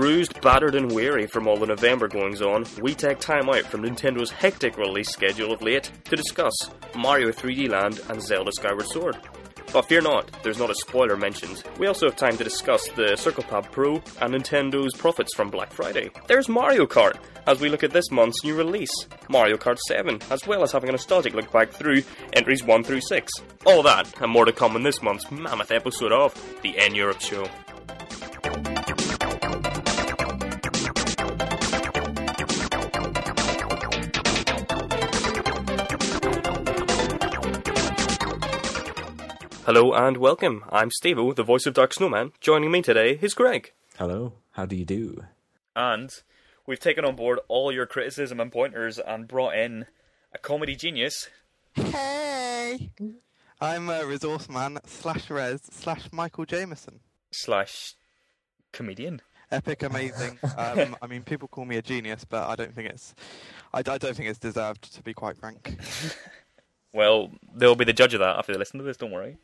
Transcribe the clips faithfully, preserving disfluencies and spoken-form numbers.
Bruised, battered and weary from all the November goings-on, we take time out from Nintendo's hectic release schedule of late to discuss Mario three D Land and Zelda Skyward Sword. But fear not, there's not a spoiler mentioned. We also have time to discuss the CirclePad Pro and Nintendo's profits from Black Friday. There's Mario Kart, as we look at this month's new release, Mario Kart seven, as well as having a nostalgic look back through entries one through six. All that, and more to come in this month's mammoth episode of The N Europe Show. Hello and welcome. I'm Steve-O, the voice of Dark Snowman. Joining me today is Greg. Hello. How do you do? And we've taken on board all your criticism and pointers and brought in a comedy genius. Hey! I'm a resource man slash res slash Michael Jameson. Slash comedian. Epic, amazing. um, I mean, people call me a genius, but I don't think it's. I, I don't think it's deserved, to be quite frank. Well, they'll be the judge of that after they listen to this. Don't worry.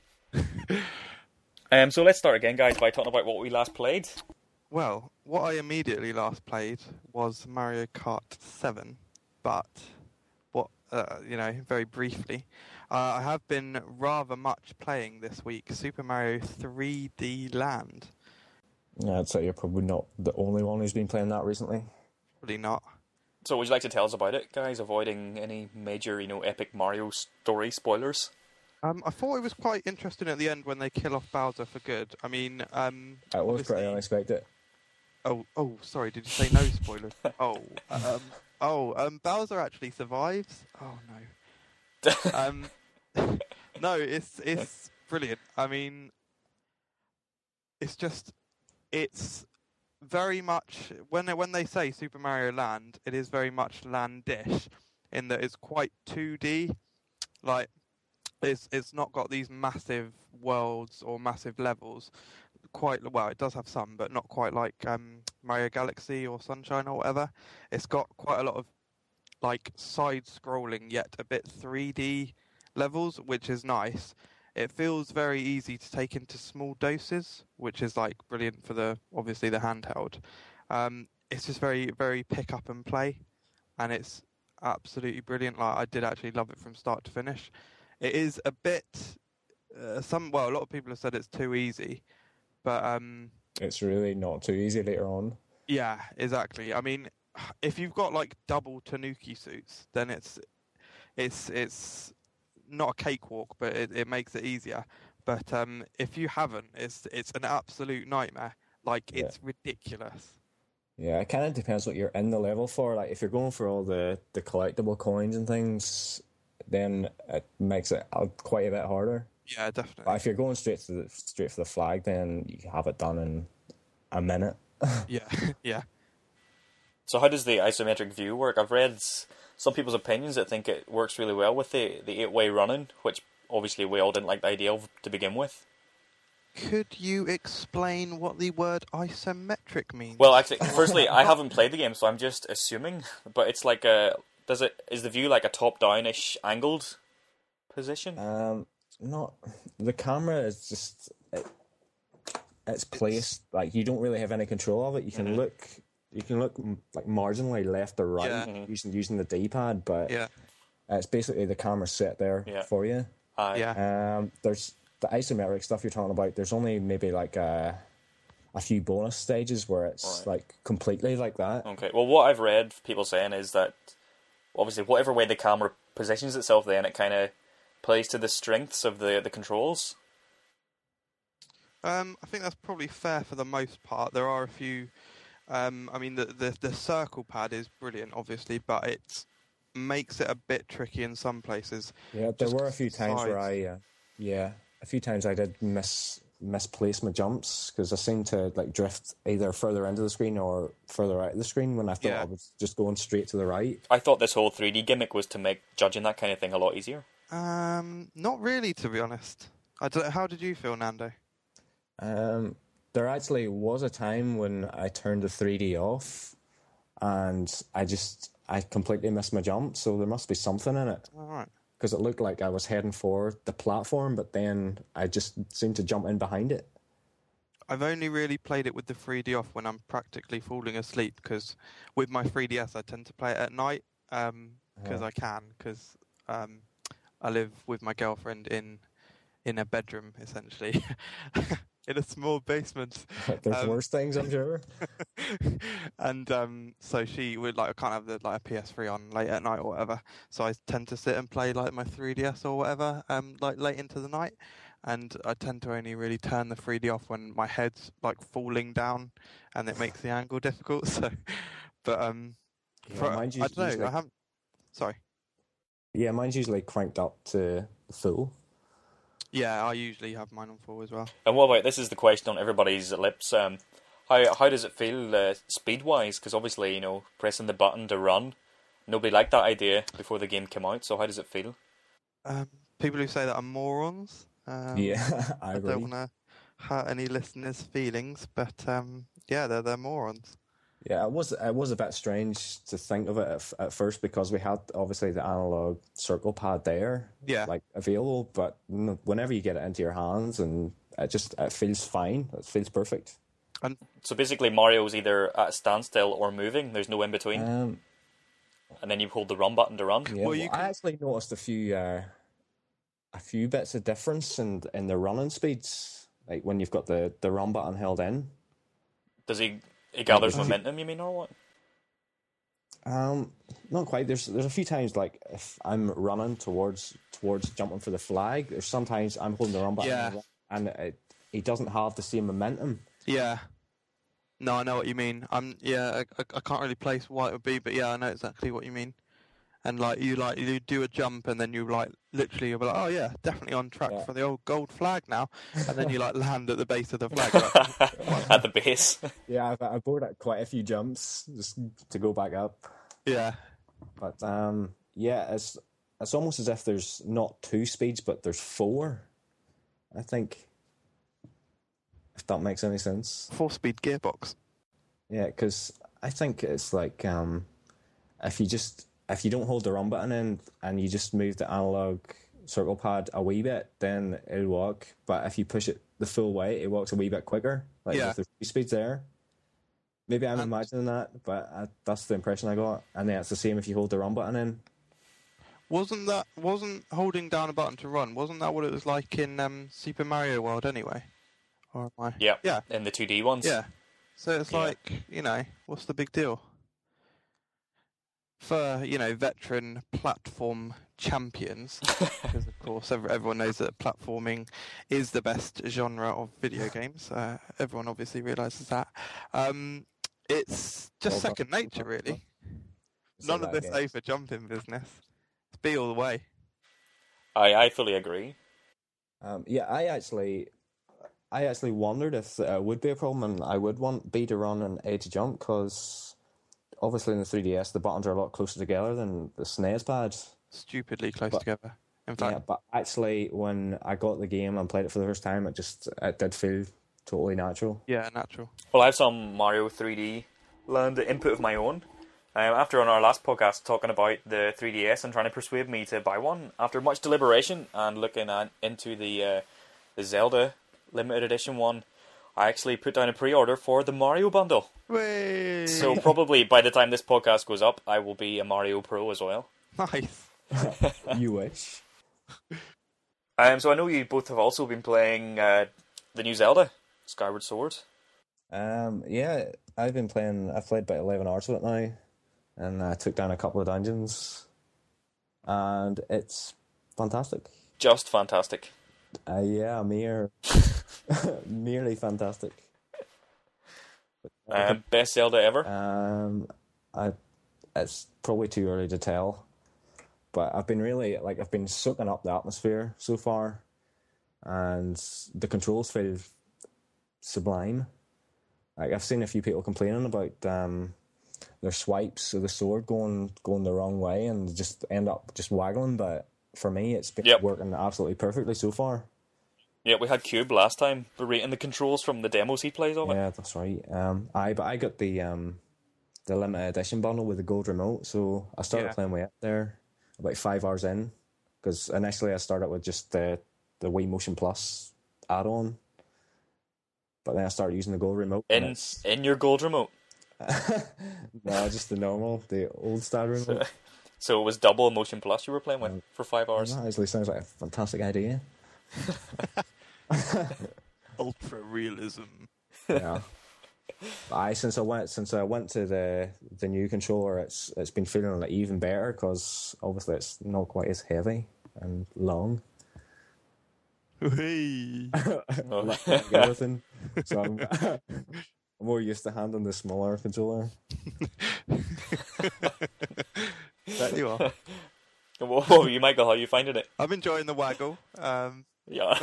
um, so let's start again, guys, by talking about what we last played. Well, what I immediately last played was Mario Kart seven, but what uh, you know, very briefly, uh, I have been rather much playing this week Super Mario three D Land. Yeah, I'd say you're probably not the only one who's been playing that recently. Probably not. So would you like to tell us about it, guys, avoiding any major, you know, epic Mario story spoilers? Um, I thought it was quite interesting at the end when they kill off Bowser for good. I mean, um... It was pretty unexpected. Oh, oh, sorry, did you say no spoilers? oh, um, oh, um, Bowser actually survives? Oh, no. um, no, it's, it's brilliant. I mean, it's just, it's very much, when they, when they say Super Mario Land, it is very much Landish, in that it's quite two D, like, It's it's not got these massive worlds or massive levels. Quite well, it does have some, but not quite like um, Mario Galaxy or Sunshine or whatever. It's got quite a lot of like side-scrolling yet a bit three D levels, which is nice. It feels very easy to take into small doses, which is like brilliant for the obviously the handheld. Um, it's just very very pick up and play, and it's absolutely brilliant. Like I did actually love it from start to finish. It is a bit, uh, some well, a lot of people have said it's too easy, but um, it's really not too easy later on. Yeah, exactly. I mean, if you've got like double Tanuki suits, then it's it's it's not a cakewalk, but it, it makes it easier. But um, if you haven't, it's it's an absolute nightmare. Like it's yeah. ridiculous. Yeah, it kind of depends what you're in the level for. Like if you're going for all the, the collectible coins and things, then it makes it quite a bit harder. Yeah, definitely. But if you're going straight to the straight for the flag, then you have it done in a minute. yeah, yeah. So how does the isometric view work? I've read some people's opinions that think it works really well with the, the eight-way running, which obviously we all didn't like the idea of to begin with. Could you explain what the word isometric means? Well, actually, firstly, I haven't played the game, so I'm just assuming. But it's like a... Does it is the view like a top-down-ish angled position? Um, not the camera is just it, it's placed like you don't really have any control of it. You can mm-hmm. look, you can look like marginally left or right yeah. mm-hmm. using using the D-pad, but yeah. it's basically the camera set there yeah. for you. Uh, yeah. Um, there's the isometric stuff you're talking about. There's only maybe like a. a few bonus stages where it's right. like completely like that. Okay. Well, what I've read people saying is that. Obviously, whatever way the camera positions itself, then it kind of plays to the strengths of the, the controls. Um, I think that's probably fair for the most part. There are a few. Um, I mean, the, the the circle pad is brilliant, obviously, but it makes it a bit tricky in some places. Yeah, there were a few times sides. where I, uh, yeah, a few times I did miss. misplace my jumps because I seemed to like drift either further into the screen or further out of the screen when I thought yeah. I was just going straight to the right. I thought this whole three D gimmick was to make judging that kind of thing a lot easier. Um, not really, to be honest. I don't, how did you feel, Nando? Um, there actually was a time when I turned the three D off and I just I completely missed my jump, so there must be something in it. All right. Because it looked like I was heading for the platform, but then I just seemed to jump in behind it. I've only really played it with the three D off when I'm practically falling asleep, because with my three D S I tend to play it at night because um, Yeah. I can, because um, I live with my girlfriend in in a bedroom, essentially, in a small basement. There's Um, worse things, I'm sure. and um, so she would like I can't have the like a P S three on late at night or whatever. So I tend to sit and play like my three D S or whatever, um, like late into the night. And I tend to only really turn the three D off when my head's like falling down, and it makes the angle difficult. So, but um, Yeah, for, mine's I don't know. usually- I haven't. Sorry. Yeah, mine's usually cranked up to full. Yeah, I usually have mine on full as well. And what about, this is the question on everybody's lips, um, how how does it feel uh, speed-wise? Because obviously, you know, pressing the button to run, nobody liked that idea before the game came out, so how does it feel? Um, people who say that are morons. Um, Yeah, I I agree. don't want to hurt any listeners' feelings, but um, yeah, they're they're morons. Yeah, it was it was a bit strange to think of it at, f- at first, because we had obviously the analog circle pad there, Yeah. like available. But n- whenever you get it into your hands, and it just it feels fine. It feels perfect. So basically, Mario's either at a standstill or moving. There's no in between, Um, and then you hold the run button to run. yeah, Well, well, you I can- actually noticed a few uh, a few bits of difference in in the running speeds, like when you've got the, the run button held in. Does he? He gathers Uh, momentum. You mean, or what? Um, not quite. There's there's a few times, like if I'm running towards towards jumping for the flag, there's sometimes I'm holding the run button, Yeah. and it, it doesn't have the same momentum. Yeah. No, I know what you mean. I'm yeah. I, I, I can't really place what it would be, but yeah, I know exactly what you mean. And like you like you do a jump, and then you like literally you'll be like, oh yeah, definitely on track Yeah. for the old gold flag now. And then you like land at the base of the flag. Like, At the base. Yeah, I've I bored at quite a few jumps just to go back up. yeah. But um, yeah, it's it's almost as if there's not two speeds, but there's four. I think, if that makes any sense. Four-speed gearbox. Yeah, because I think it's like um, if you just if you don't hold the run button in and you just move the analog circle pad a wee bit, then it'll walk. But if you push it the full way, it walks a wee bit quicker. Like Yeah. if there's two speeds there. Maybe I'm And- imagining that, but I, that's the impression I got. And then it's the same if you hold the run button in. Wasn't that wasn't holding down a button to run? Wasn't that what it was like in um, Super Mario World anyway? Or am I? Yeah. Yeah. In the two D ones. Yeah. So it's Yeah. like, you know, what's the big deal? For, you know, veteran platform champions, because of course ev- everyone knows that platforming is the best genre of video games. Uh, everyone obviously realises that. Um, it's just Well, second but- nature, really. Say None of that this again. A for jumping business. It's be all the way. I, I fully agree. Um, yeah, I actually, I actually wondered if it would be a problem, and I would want B to run and A to jump, because obviously in the three D S the buttons are a lot closer together than the S N E S pad. Stupidly close But- together. In Yeah, fact, but actually, when I got the game and played it for the first time, it just it did feel totally natural. yeah, natural. Well, I have some Mario three D Land input of my own. Um, after on our last podcast talking about the three D S and trying to persuade me to buy one, after much deliberation and looking at, into the uh, the Zelda limited edition one, I actually put down a pre-order for the Mario bundle. Whey! So probably by the time this podcast goes up, I will be a Mario Pro as well. Nice. You wish. Um, so I know you both have also been playing uh, the new Zelda, Skyward Sword. Um, yeah, I've been playing. I've played about eleven hours with it now, and I took down a couple of dungeons, and it's fantastic. Just fantastic. Uh, yeah, mere, merely fantastic. Um, best Zelda ever. Um, I, it's probably too early to tell, but I've been really like I've been soaking up the atmosphere so far, and the controls feel sublime. Like I've seen a few people complaining about um, their swipes of the sword going going the wrong way and just end up just waggling. But for me, it's been Yep. working absolutely perfectly so far. Yeah, we had Cube last time, berating the controls from the demos he plays of it. Yeah, that's right. Um, I but I got the um, the limited edition bundle with the gold remote, so I started Yeah. playing with it there about five hours in, because initially I started with just the the Wii Motion Plus add-on, but then I started using the gold remote. In in your gold remote? No, just the normal, the old style remote. So, so it was double Motion Plus you were playing with um, for five hours? That actually sounds like a fantastic idea. Ultra realism. Yeah. I since I went since I went to the the new controller, it's it's been feeling like even better because obviously it's not quite as heavy and long. Hey. Like everything. So I'm, I'm more used to handling the smaller controller. That you are. Whoa, you Michael, how are you finding it? I'm enjoying the waggle. Um, yeah.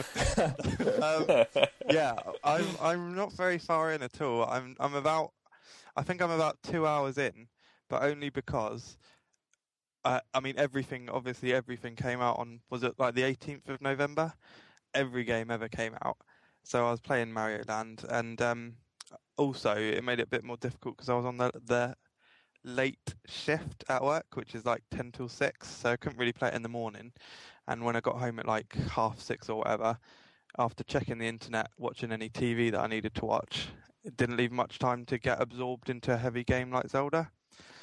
um, yeah, I'm I'm not very far in at all. I'm I'm about I think I'm about two hours in, but only because uh, I mean everything obviously everything came out on was it like the eighteenth of November? Every game ever came out. So I was playing Mario Land, and um, also it made it a bit more difficult because I was on the the late shift at work, which is like ten till six, so I couldn't really play it in the morning. And when I got home at like half six or whatever, after checking the internet, watching any T V that I needed to watch, it didn't leave much time to get absorbed into a heavy game like Zelda.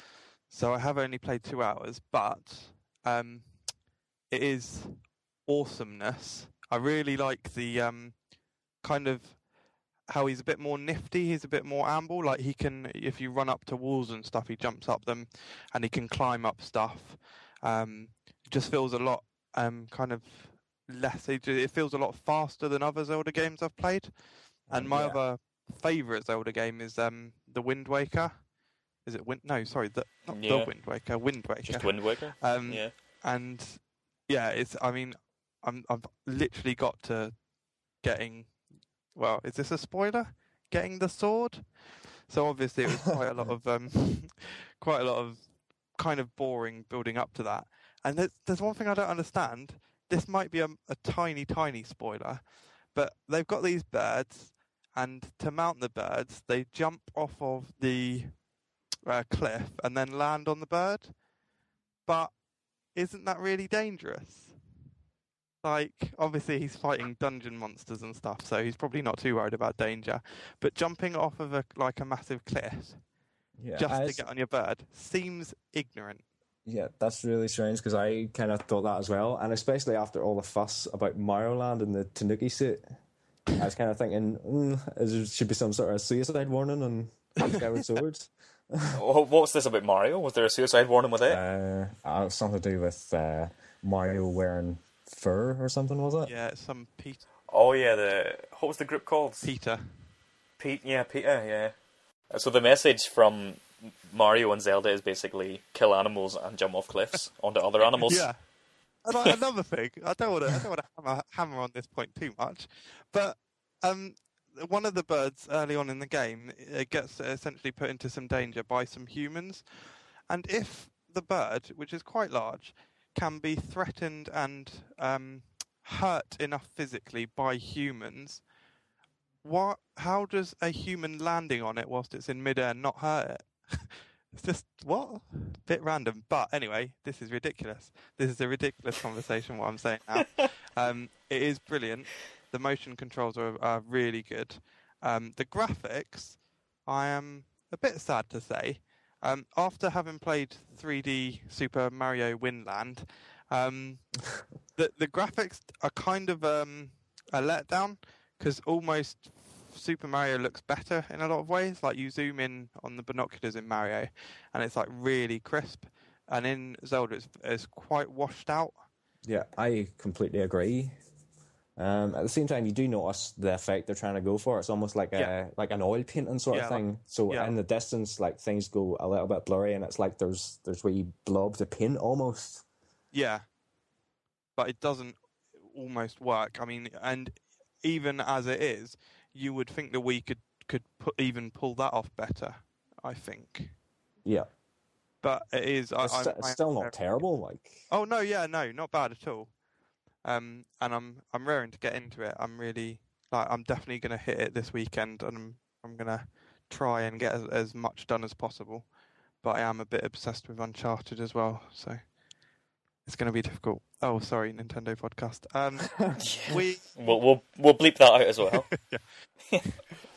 So I have only played two hours, but um, it is awesomeness. I really like the um, kind of how he's a bit more nifty, he's a bit more amble, like he can, if you run up to walls and stuff, he jumps up them, and he can climb up stuff. Um, it just feels a lot um, kind of less, it feels a lot faster than other Zelda games I've played. And my yeah. other favourite Zelda game is um, the Wind Waker. Is it Wind? No, sorry, the, not yeah. the Wind Waker, Wind Waker. Just Wind Waker? Um, yeah. And yeah, it's, I mean, I'm, I've literally got to getting... Well, is this a spoiler? Getting the sword? So obviously it was quite a lot of um, quite a lot of kind of boring building up to that. And there's there's one thing I don't understand. This might be a, a tiny, tiny spoiler, but they've got these birds, and to mount the birds, they jump off of the uh, cliff and then land on the bird. But isn't that really dangerous? Like, obviously he's fighting dungeon monsters and stuff, so he's probably not too worried about danger. But jumping off of a like a massive cliff yeah, just I to get on your bird seems ignorant. Yeah, that's really strange because I kind of thought that as well, and especially after all the fuss about Mario Land and the Tanuki suit, I was kind of thinking, mm, there should be some sort of suicide warning on Skyward Sword. What was this about Mario? Was there a suicide warning with it? Uh, uh, something to do with uh, Mario wearing fur or something, was it? Yeah, some Peter. Oh yeah, the what was the group called? Peter. Pete, yeah, Peter, yeah. So the message from Mario and Zelda is basically kill animals and jump off cliffs onto other animals. Yeah. And like, another thing, I don't want to, I don't want to hammer, hammer on this point too much, but um, one of the birds early on in the game it gets essentially put into some danger by some humans, and if the bird, which is quite large, can be threatened and um, hurt enough physically by humans, what? How does a human landing on it whilst it's in midair not hurt it? It's just, what? Bit random. But anyway, this is ridiculous. This is a ridiculous conversation, what I'm saying now. um, it is brilliant. The motion controls are, are really good. Um, the graphics, I am a bit sad to say, Um, after having played three D Super Mario Windland, um, the the graphics are kind of um, a letdown because almost Super Mario looks better in a lot of ways. Like you zoom in on the binoculars in Mario, and it's like really crisp, and in Zelda it's, it's quite washed out. Yeah, I completely agree. Um, at the same time, you do notice the effect they're trying to go for. It's almost like a yeah. like an oil painting sort yeah, of thing. Like, so yeah. in the distance, like things go a little bit blurry, and it's like there's there's wee blobs of paint almost. Yeah, but it doesn't almost work. I mean, and even as it is, you would think that we could could put, even pull that off better. I think. Yeah. But it is. It's, I, st- it's still not terrible. Like. Oh no! Yeah, no, not bad at all. Um, and I'm I'm raring to get into it. I'm really like I'm definitely going to hit it this weekend, and I'm I'm going to try and get as, as much done as possible. But I am a bit obsessed with Uncharted as well, so it's going to be difficult. Oh, sorry, Nintendo podcast. Um, yeah. we we'll we'll we'll bleep that out as well. yeah.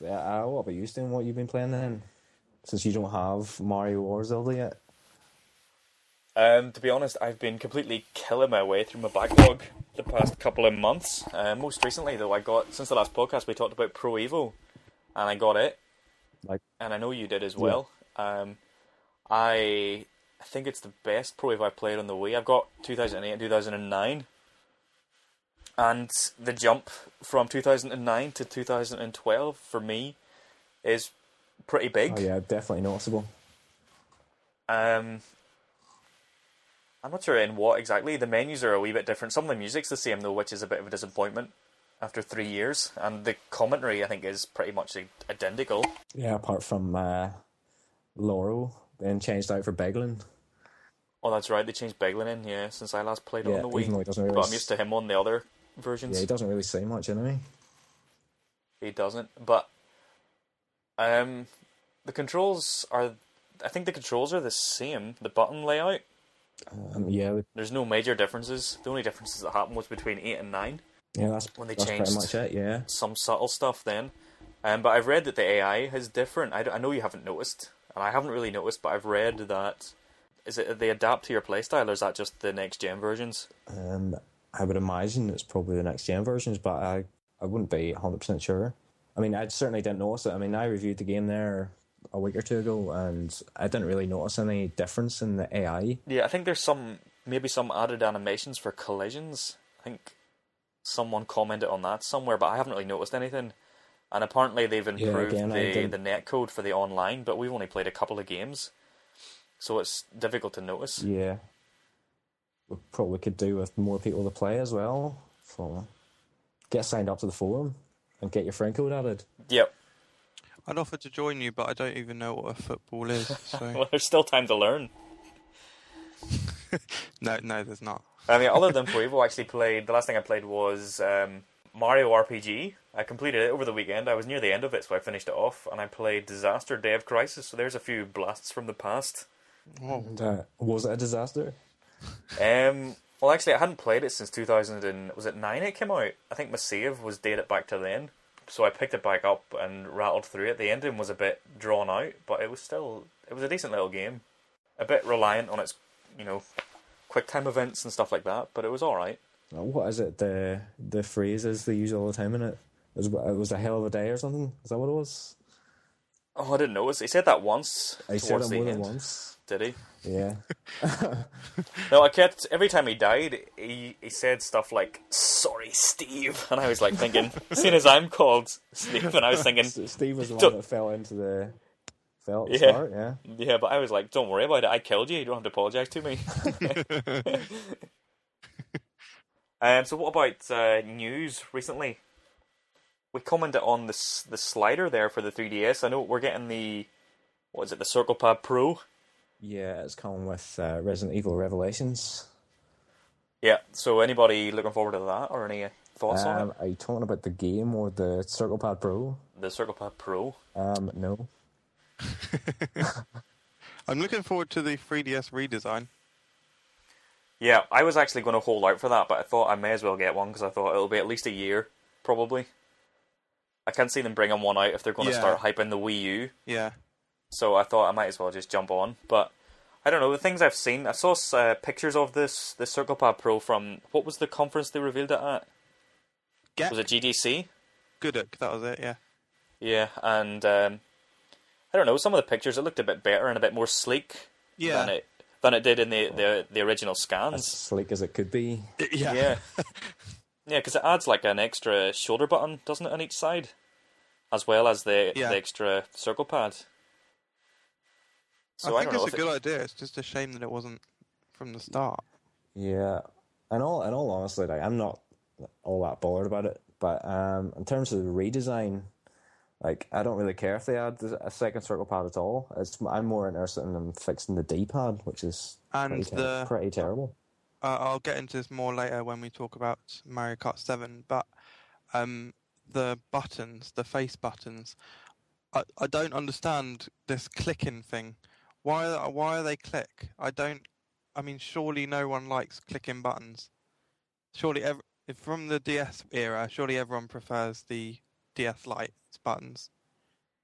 Uh, what about you, Stan? What you've been playing then? Since you don't have Mario or Zelda yet? Um, to be honest, I've been completely killing my way through my backlog the past couple of months. Uh, most recently, though, I got, since the last podcast, we talked about Pro Evo, and I got it. Like, and I know you did as well. Yeah. Um, I I think it's the best Pro Evo I've played on the Wii. I've got two thousand eight and two thousand nine. And the jump from two thousand nine to two thousand twelve, for me, is pretty big. Oh yeah, definitely noticeable. Um... I'm not sure in what exactly. The menus are a wee bit different. Some of the music's the same though, which is a bit of a disappointment after three years. And the commentary, I think, is pretty much identical. Yeah, apart from uh, Laurel being changed out for Beglin. Oh, that's right. They changed Beglin in, yeah, since I last played it yeah, on the Wii. Even though he doesn't really but I'm used to him on the other versions. Yeah, he doesn't really say much, anyway. He doesn't. But um, the controls are... I think the controls are the same. The button layout. Um, yeah, there's no major differences. The only differences that happened was between eight and nine. Yeah, that's when they that's changed pretty much it. Yeah, some subtle stuff then. Um, but I've read that the A I is different. I, I know you haven't noticed, and I haven't really noticed. But I've read that is it they adapt to your playstyle, or is that just the next gen versions? Um, I would imagine it's probably the next gen versions, but I I wouldn't be one hundred percent sure. I mean, I certainly didn't notice it. I mean, I reviewed the game there a week or two ago, and I didn't really notice any difference in the A I. Yeah, I think there's some. Maybe some added animations for collisions. I think someone commented on that somewhere, but I haven't really noticed anything. And apparently they've improved yeah, again, the, the netcode for the online, but we've only played a couple of games, so it's difficult to notice. Yeah. We probably could do with more people to play as well. So get signed up to the forum and get your friend code added. Yep. I'd offer to join you, but I don't even know what a football is. So. Well, there's still time to learn. no, no, there's not. I mean, other than Pro Evo, I actually played. The last thing I played was um, Mario R P G. I completed it over the weekend. I was near the end of it, so I finished it off. And I played Disaster Day of Crisis. So there's a few blasts from the past. Oh. And, uh, was it a disaster? Um. Well, actually, I hadn't played it since two thousand. And, was it nine? It came out. I think my save was dated back to then. So I picked it back up and rattled through it. The ending was a bit drawn out, but it was still it was a decent little game. A bit reliant on its, you know, quick time events and stuff like that, but it was all right. What is it? The the phrases they use all the time in it. It was, it was a hell of a day or something. Is that what it was? Oh, I didn't know. He said that once. He said it more than end. once. Did he? Yeah. No, I kept every time he died, he he said stuff like "Sorry, Steve," and I was like thinking, seeing as I'm called Steve, and I was thinking, Steve was the one that fell into the fell at the yeah, start. Yeah. Yeah, but I was like, don't worry about it. I killed you. You don't have to apologise to me. um. So, what about uh, news recently? We commented on this the slider there for the three D S. I know we're getting the what is it, the Circle Pad Pro. Yeah, it's coming with uh, Resident Evil Revelations. Yeah, so anybody looking forward to that, or any thoughts um, on it? Are you talking about the game or the Circle Pad Pro? The Circle Pad Pro? Um, no. I'm looking forward to the three D S redesign. Yeah, I was actually going to hold out for that, but I thought I may as well get one, because I thought it'll be at least a year, probably. I can't see them bringing one out if they're going to Yeah. start hyping the Wii U. Yeah. So I thought I might as well just jump on. But I don't know, the things I've seen, I saw uh, pictures of this the Circle Pad Pro from, what was the conference they revealed it at? Get Was it G D C? Goodok, that was it, yeah. Yeah, and um, I don't know, some of the pictures, it looked a bit better and a bit more sleek Yeah. than it than it did in the, the, the original As scans. sleek as it could be. Yeah. Yeah, yeah, because it adds like an extra shoulder button, doesn't it, on each side? As well as the, Yeah. the extra circle pad. So I I, think don't know it's a if good it, idea. It's just a shame that it wasn't from the start. Yeah. In all, in all honesty, like, I'm not all that bothered about it. But um, in terms of the redesign, like, I don't really care if they add a second circle pad at all. It's, I'm more interested in them fixing the D-pad, which is And pretty, ter- the- pretty terrible. Uh, I'll get into this more later when we talk about Mario Kart seven, but um, the buttons, the face buttons, I, I don't understand this clicking thing. Why why are they click? I don't. I mean, surely no one likes clicking buttons. Surely, ev- if from the D S era, surely everyone prefers the D S Lite's buttons.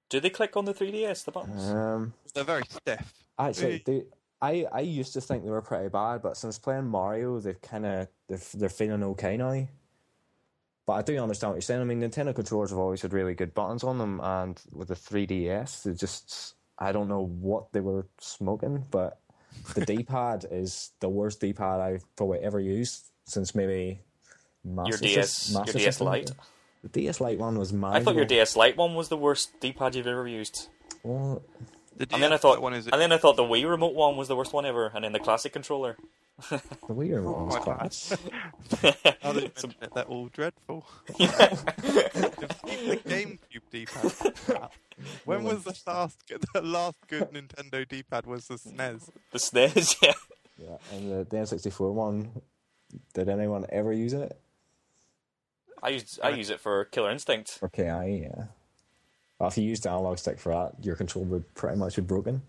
Do they click on the three D S, the buttons? Um, They're very stiff. actually, they, I I used to think they were pretty bad, but since playing Mario, they've kind of they're they're feeling okay now. But I do understand what you're saying. I mean, Nintendo controllers have always had really good buttons on them, and with the three D S, they just I don't know what they were smoking, but the D-pad is the worst D-pad I've probably ever used since maybe Master Your D S, Master your D S System. Lite. The D S Lite one was mine. I thought your D S Lite one was the worst D-pad you've ever used. Well, The And then I D S thought, one is and then I thought the Wii remote one was the worst one ever, and then the classic controller. the Wii remote was Oh, class. Now that you mention it, they're all dreadful. The GameCube D-pad. When was the last the last good Nintendo D-pad? Was the S N E S? The S N E S, yeah. Yeah, and the, the N sixty-four one. Did anyone ever use it? I use I use it for Killer Instinct. For K I, yeah. Well, if you used the analog stick for that, your control would pretty much be broken.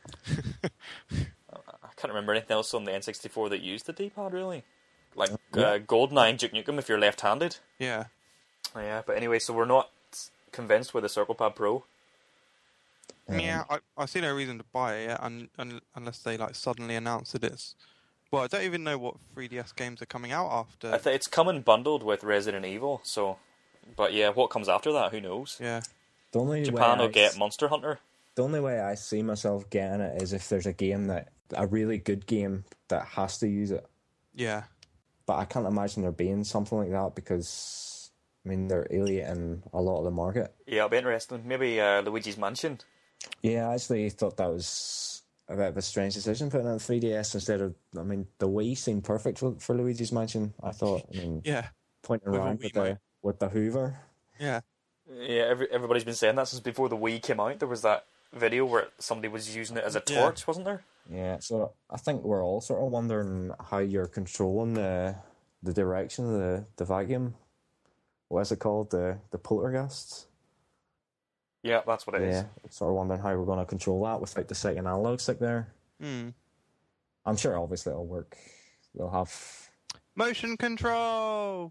I can't remember anything else on the N sixty-four that used the D-pad, really. Like Yeah. uh, GoldenEye, Duke Nukem if you're left-handed. Yeah. Yeah, but anyway, so we're not convinced with the CirclePad Pro. Um, Yeah, I, I see no reason to buy it yet, un, un, unless they like suddenly announce that it's. Well, I don't even know what three D S games are coming out after. I th- it's coming bundled with Resident Evil, so... But yeah, what comes after that, who knows? Yeah. The only Japan way will I get s- Monster Hunter. The only way I see myself getting it is if there's a game that a really good game that has to use it. Yeah. But I can't imagine there being something like that because I mean they're alienating a lot of the market. Yeah, it'll be interesting. Maybe uh, Luigi's Mansion. Yeah, I actually thought that was a bit of a strange decision putting it on three D S instead of. I mean, the Wii seemed perfect for, for Luigi's Mansion. I thought. I mean, Yeah. pointing With a around with Wiimote. the with the Hoover. Yeah. Yeah, every, everybody's been saying that since before the Wii came out. There was that video where somebody was using it as a Yeah. torch, wasn't there? Yeah, so I think we're all sort of wondering how you're controlling the the direction of the, the vacuum. What is it called? The the poltergeist? Yeah, that's what it is. Yeah, sort of wondering how we're going to control that without the second analog stick there. Hmm. I'm sure obviously it'll work. They'll have... Motion control.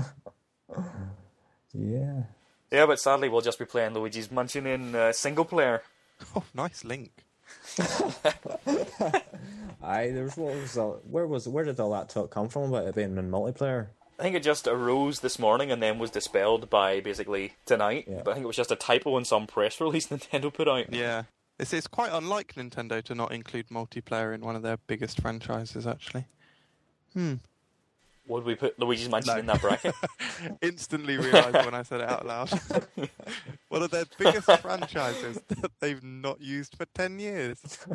Yeah. Yeah, but sadly we'll just be playing Luigi's Mansion in uh, single player. Oh, nice link. Aye, there's what was that, where was where did all that talk come from about it being in multiplayer? I think it just arose this morning and then was dispelled by basically tonight. Yeah. But I think it was just a typo in some press release Nintendo put out. Yeah. It's it's quite unlike Nintendo to not include multiplayer in one of their biggest franchises, actually. Hmm. Would we put Luigi's Mansion No. in that bracket? Instantly realised when I said it out loud. One of their biggest franchises that they've not used for ten years.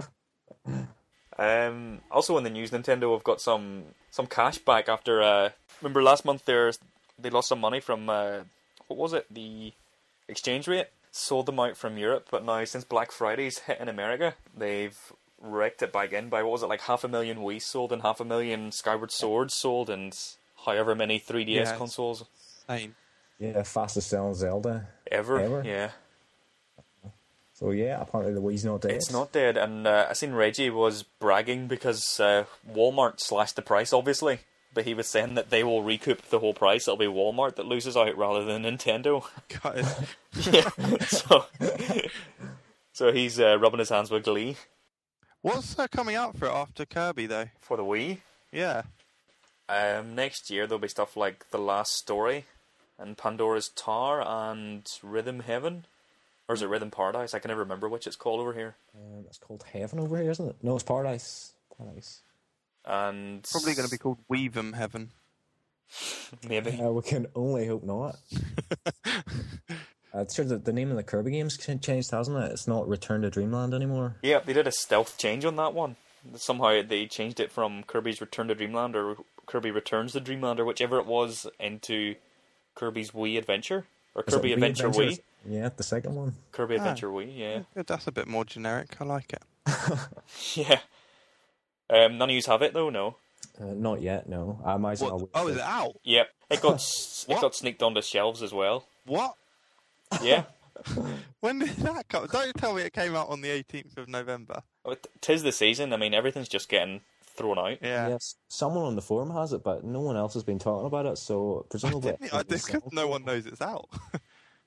Um, also in the news, Nintendo have got some some cash back after. Uh, remember last month there's they lost some money from uh, what was it? The exchange rate sold them out from Europe, but now since Black Friday's hit in America, they've raked it back in by what was it like half a million Wii sold and half a million Skyward Swords sold and however many three D S Yeah. consoles Same. Yeah, fastest selling Zelda. ever. Ever? Yeah, So yeah, apparently the Wii's not dead. it's not dead. And uh, I seen Reggie was bragging because uh, Walmart slashed the price, obviously. But he was saying that they will recoup the whole price. It'll be Walmart that loses out rather than Nintendo. God. Yeah, so so he's uh, rubbing his hands with glee What's uh, coming out for it after Kirby, though? for the Wii. Yeah. Um, next year there'll be stuff like The Last Story, and Pandora's Tower, and Rhythm Heaven, or is it Rhythm Paradise? I can never remember which it's called over here. Um, it's called Heaven over here, isn't it? No, it's Paradise. Paradise. And Probably going to be called Weavem Heaven. maybe. Uh, we can only hope not. Uh, sure, the, the name of the Kirby game's ch- changed, hasn't it? It's not Return to Dreamland anymore. Yeah, they did a stealth change on that one. Somehow they changed it from Kirby's Return to Dreamland or Kirby Returns to Dreamland or whichever it was into Kirby's Wii Adventure or Is it Kirby Wii Adventure Adventures? Wii. Yeah, the second one. Kirby Ah. Adventure Wii, yeah. Good, that's a bit more generic. I like it. Yeah. Um, none of you have it though, no. Uh, not yet, no. I imagine. I'll What? wait Oh, for- is it out? Yep. It got s- it What? got sneaked onto shelves as well. What? Yeah. When did that come? Don't tell me it came out on the eighteenth of November. Oh, it- Tis the season. I mean, everything's just getting thrown out. Yeah. Yes, someone on the forum has it, but no one else has been talking about it. So I presumably, didn't, I did, 'cause no one knows it's out.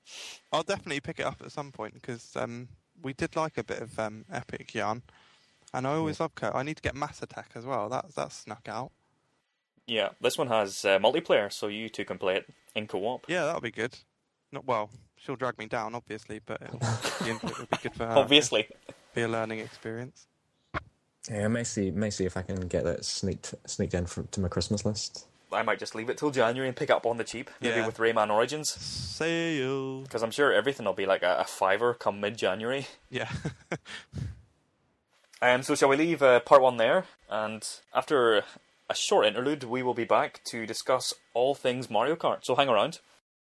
I'll definitely pick it up at some point because um, we did like a bit of um, Epic Yarn, and I always yeah. love Co. I need to get Mass Attack as well. That's that's snuck out. Yeah, this one has uh, multiplayer, so you two can play it in co-op. Yeah, that'll be good. Not well. She'll drag me down, obviously, but it'll, the input will be good for her. Obviously, be a learning experience. Yeah, I may see, may see if I can get that sneaked sneaked in for, to my Christmas list. I might just leave it till January and pick it up on the cheap, maybe yeah. with Rayman Origins. Sale. Because I'm sure everything will be like a, a fiver come mid-January. Yeah. um. So shall we leave uh, part one there? And after a short interlude, we will be back to discuss all things Mario Kart. So hang around.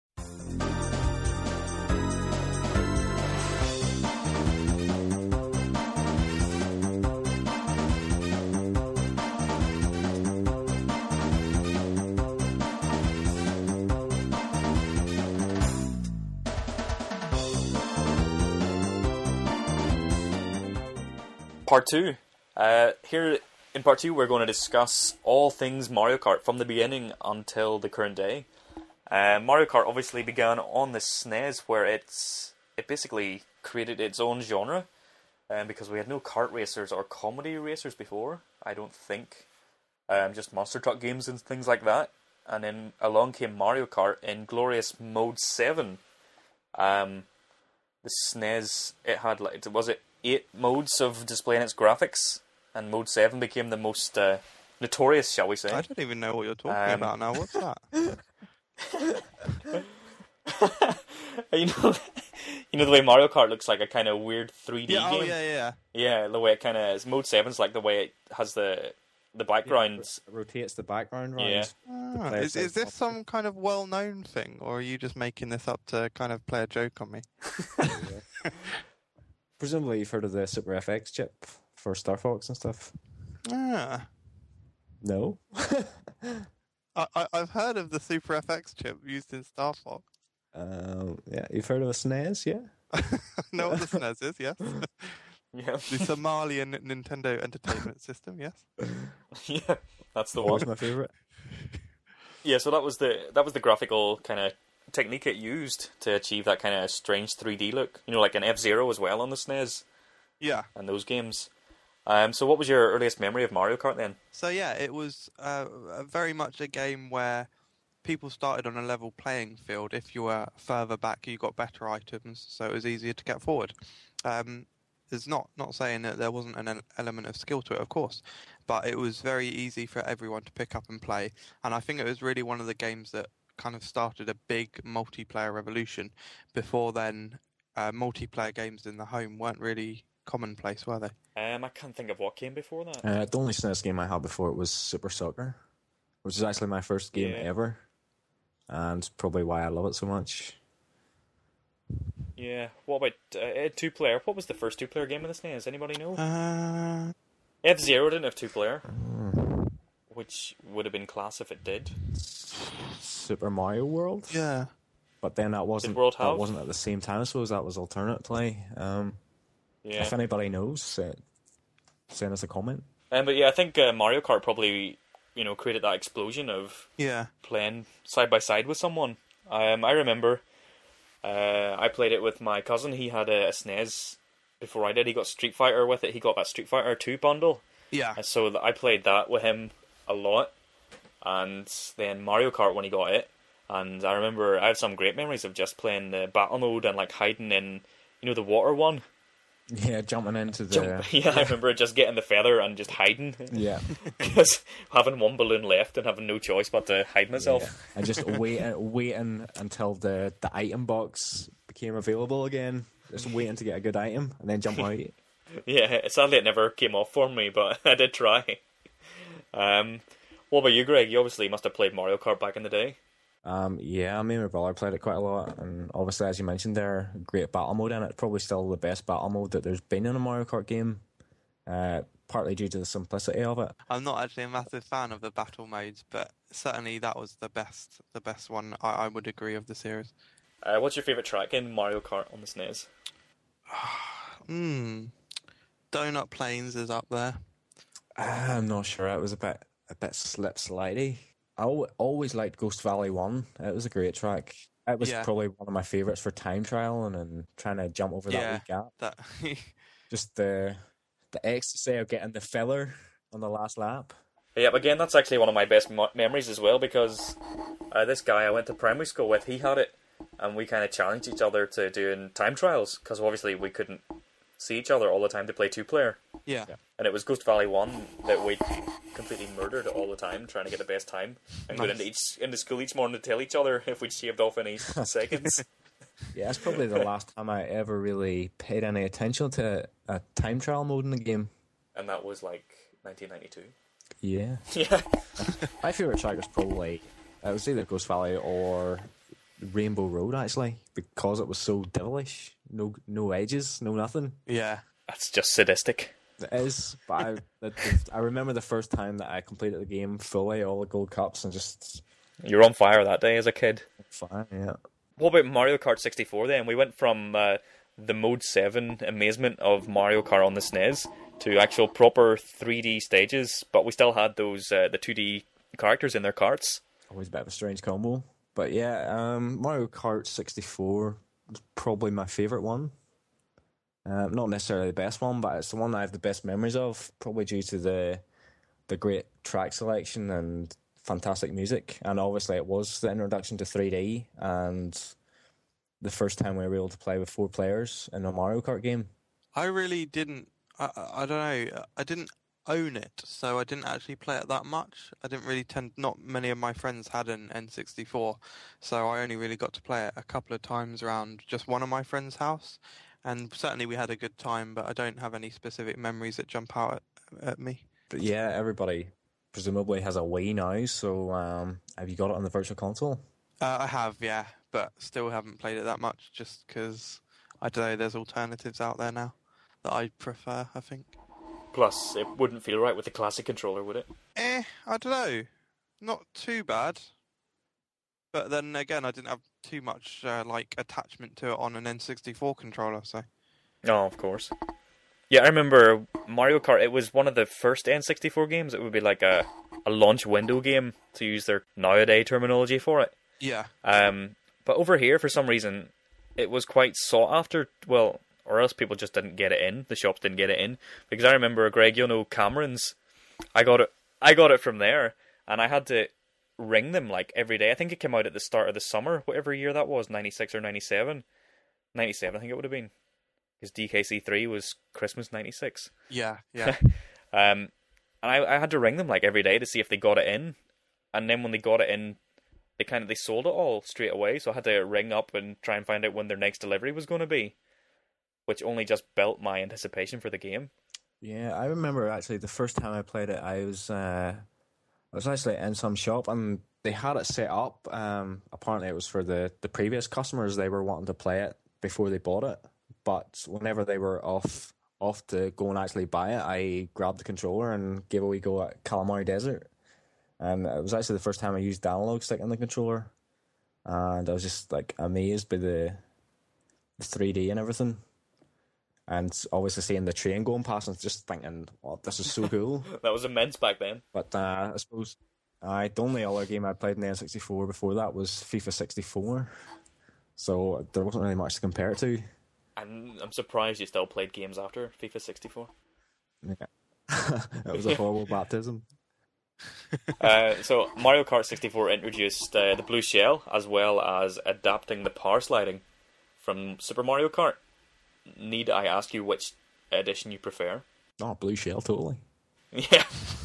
Part two. Uh, here in part two, we're going to discuss all things Mario Kart from the beginning until the current day. Uh, Mario Kart obviously began on the S N E S, where it's it basically created its own genre, um, because we had no kart racers or comedy racers before. I don't think, um, just monster truck games and things like that. And then along came Mario Kart in glorious Mode Seven. Um, the S N E S, it had like was it. eight modes of displaying its graphics, and Mode seven became the most uh, notorious, shall we say. I don't even know what you're talking um, about now. What's that? you know you know the way Mario Kart looks like a kind of weird three D yeah, game? Oh, yeah, yeah. Yeah, the way it kind of is. Mode seven's like the way it has the the background. Yeah, it rotates the background around. Yeah. Ah, is, is this some kind of well-known thing, or are you just making this up to kind of play a joke on me? Presumably you've heard of the Super F X chip for Star Fox and stuff. Ah. No? I, I, I've heard of the Super F X chip used in Star Fox. Um, yeah, you've heard of a S N E S, yeah? I know what the S N E S is, yes. Yeah. The Somalian Nintendo Entertainment System, yes. Yeah, that's the What one. was my favourite? Yeah, so that was the that was the graphical kind of technique it used to achieve that kind of strange three D look. You know, like an F-Zero as well on the S N E S. Yeah. And those games. Um, so what was your earliest memory of Mario Kart then? So yeah, it was uh, very much a game where people started on a level playing field. If you were further back, you got better items, so it was easier to get forward. Um, it's not, not saying that there wasn't an element of skill to it, of course, but it was very easy for everyone to pick up and play. And I think it was really one of the games that kind of started a big multiplayer revolution. Before then, uh, multiplayer games in the home weren't really commonplace, were they? Um, I can't think of what came before that. Uh, the only S N E S game I had before it was Super Soccer, which is actually my first game yeah. ever, and probably why I love it so much. Yeah. What about uh, two player? What was the first two player game of the S N E S? Anybody know? Uh... F-Zero didn't have two player, uh, which would have been class if it did. Super Mario World. Yeah. But then that wasn't World that have? wasn't at the same time, I suppose. That was alternate play. Um, yeah. If anybody knows, uh, send us a comment. Um, but yeah, I think uh, Mario Kart probably, you know, created that explosion of yeah playing side by side with someone. Um, I remember uh, I played it with my cousin. He had a, a S N E S before I did. He got Street Fighter with it. He got that Street Fighter two bundle. Yeah. And so I played that with him a lot. And then Mario Kart when he got it. And I remember I have some great memories of just playing the battle mode and like hiding in, you know, the water one. Yeah, jumping into the... Jump. Yeah, I remember just getting the feather and just hiding. Yeah. Because having one balloon left and having no choice but to hide myself. Yeah. And just waiting, waiting until the, the item box became available again. Just waiting to get a good item and then jump out. Yeah, sadly it never came off for me, but I did try. Um, what about you, Greg? You obviously must have played Mario Kart back in the day. Um, yeah, me and my brother played it quite a lot, and obviously, as you mentioned there, great battle mode in it. Probably still the best battle mode that there's been in a Mario Kart game, uh, partly due to the simplicity of it. I'm not actually a massive fan of the battle modes, but certainly that was the best, the best one. I, I would agree of the series. Uh, what's your favourite track in Mario Kart on the S N E S? Hmm, Donut Plains is up there. Uh, I'm not sure. It was a bit a bit slip slidey. I always liked Ghost Valley one. It was a great track. It was Yeah. probably one of my favourites for time trialing and trying to jump over that Yeah. wee gap. That Just the the ecstasy of getting the filler on the last lap. Yeah, again, that's actually one of my best mo- memories as well, because uh, this guy I went to primary school with, he had it, and we kind of challenged each other to doing time trials, because obviously we couldn't see each other all the time to play two-player. yeah. And it was Ghost Valley one that we completely murdered all the time, trying to get the best time, and Nice. going into, each, into school each morning to tell each other if we'd shaved off any seconds. Yeah, that's probably the last time I ever really paid any attention to a time trial mode in the game. And that was like nineteen ninety-two. Yeah. Yeah. My favourite track was probably, it was either Ghost Valley or Rainbow Road, actually, because it was so devilish. No no edges, no nothing. Yeah. That's just sadistic. It is, but I, it, I remember the first time that I completed the game fully, all the gold cups, and just You were on fire that day as a kid. fine, yeah. What about Mario Kart sixty-four then? We went from uh, the Mode seven amazement of Mario Kart on the S N E S to actual proper three D stages, but we still had those uh, the two D characters in their carts. Always a bit of a strange combo. But yeah, um, Mario Kart sixty-four was probably my favourite one. Uh, not necessarily the best one, but it's the one I have the best memories of, probably due to the the great track selection and fantastic music. And obviously it was the introduction to three D and the first time we were able to play with four players in a Mario Kart game. I really didn't. I, I I don't know. I didn't own it, so I didn't actually play it that much. I didn't really tend. Not many of my friends had an N sixty-four, so I only really got to play it a couple of times around just one of my friends' house. And certainly we had a good time, but I don't have any specific memories that jump out at, at me. But yeah, everybody presumably has a Wii now, so um, have you got it on the Virtual Console? Uh, I have, yeah, but still haven't played it that much, just because I don't know. There's alternatives out there now that I prefer. I think. Plus, it wouldn't feel right with the classic controller, would it? Eh, I don't know. Not too bad. But then again, I didn't have too much uh, like attachment to it on an N sixty-four controller, so. Oh, of course. Yeah, I remember Mario Kart. It was one of the first N sixty-four games. It would be like a, a launch window game, to use their nowadays terminology for it. Yeah. Um, but over here, for some reason, it was quite sought after. Well, or else people just didn't get it in. The shops didn't get it in, because I remember Greg, you know, Cameron's. I got it. I got it from there, and I had to ring them like every day. I think it came out at the start of the summer, whatever year that was, ninety-six or ninety-seven. ninety-seven, I think it would have been, because D K C three was Christmas ninety-six. Yeah, yeah. um, and I, I had to ring them like every day to see if they got it in, and then when they got it in, they kind of they sold it all straight away. So I had to ring up and try and find out when their next delivery was going to be, which only just built my anticipation for the game. Yeah, I remember actually the first time I played it, I was uh, I was actually in some shop and they had it set up. Um, apparently, it was for the, the previous customers. They were wanting to play it before they bought it, but whenever they were off off to go and actually buy it, I grabbed the controller and gave a wee go at Calamari Desert. And it was actually the first time I used the analog stick on the controller, and I was just like amazed by the the three D and everything. And obviously seeing the train going past and just thinking, oh, this is so cool. That was immense back then. But uh, I suppose I, the only other game I played in the N sixty-four before that was FIFA sixty-four. So there wasn't really much to compare it to. And I'm surprised you still played games after FIFA sixty-four. Yeah. It was a horrible baptism. uh, so Mario Kart sixty-four introduced uh, the blue shell, as well as adapting the power sliding from Super Mario Kart. Need I ask you which edition you prefer? Oh, Blue Shell, totally. Yeah.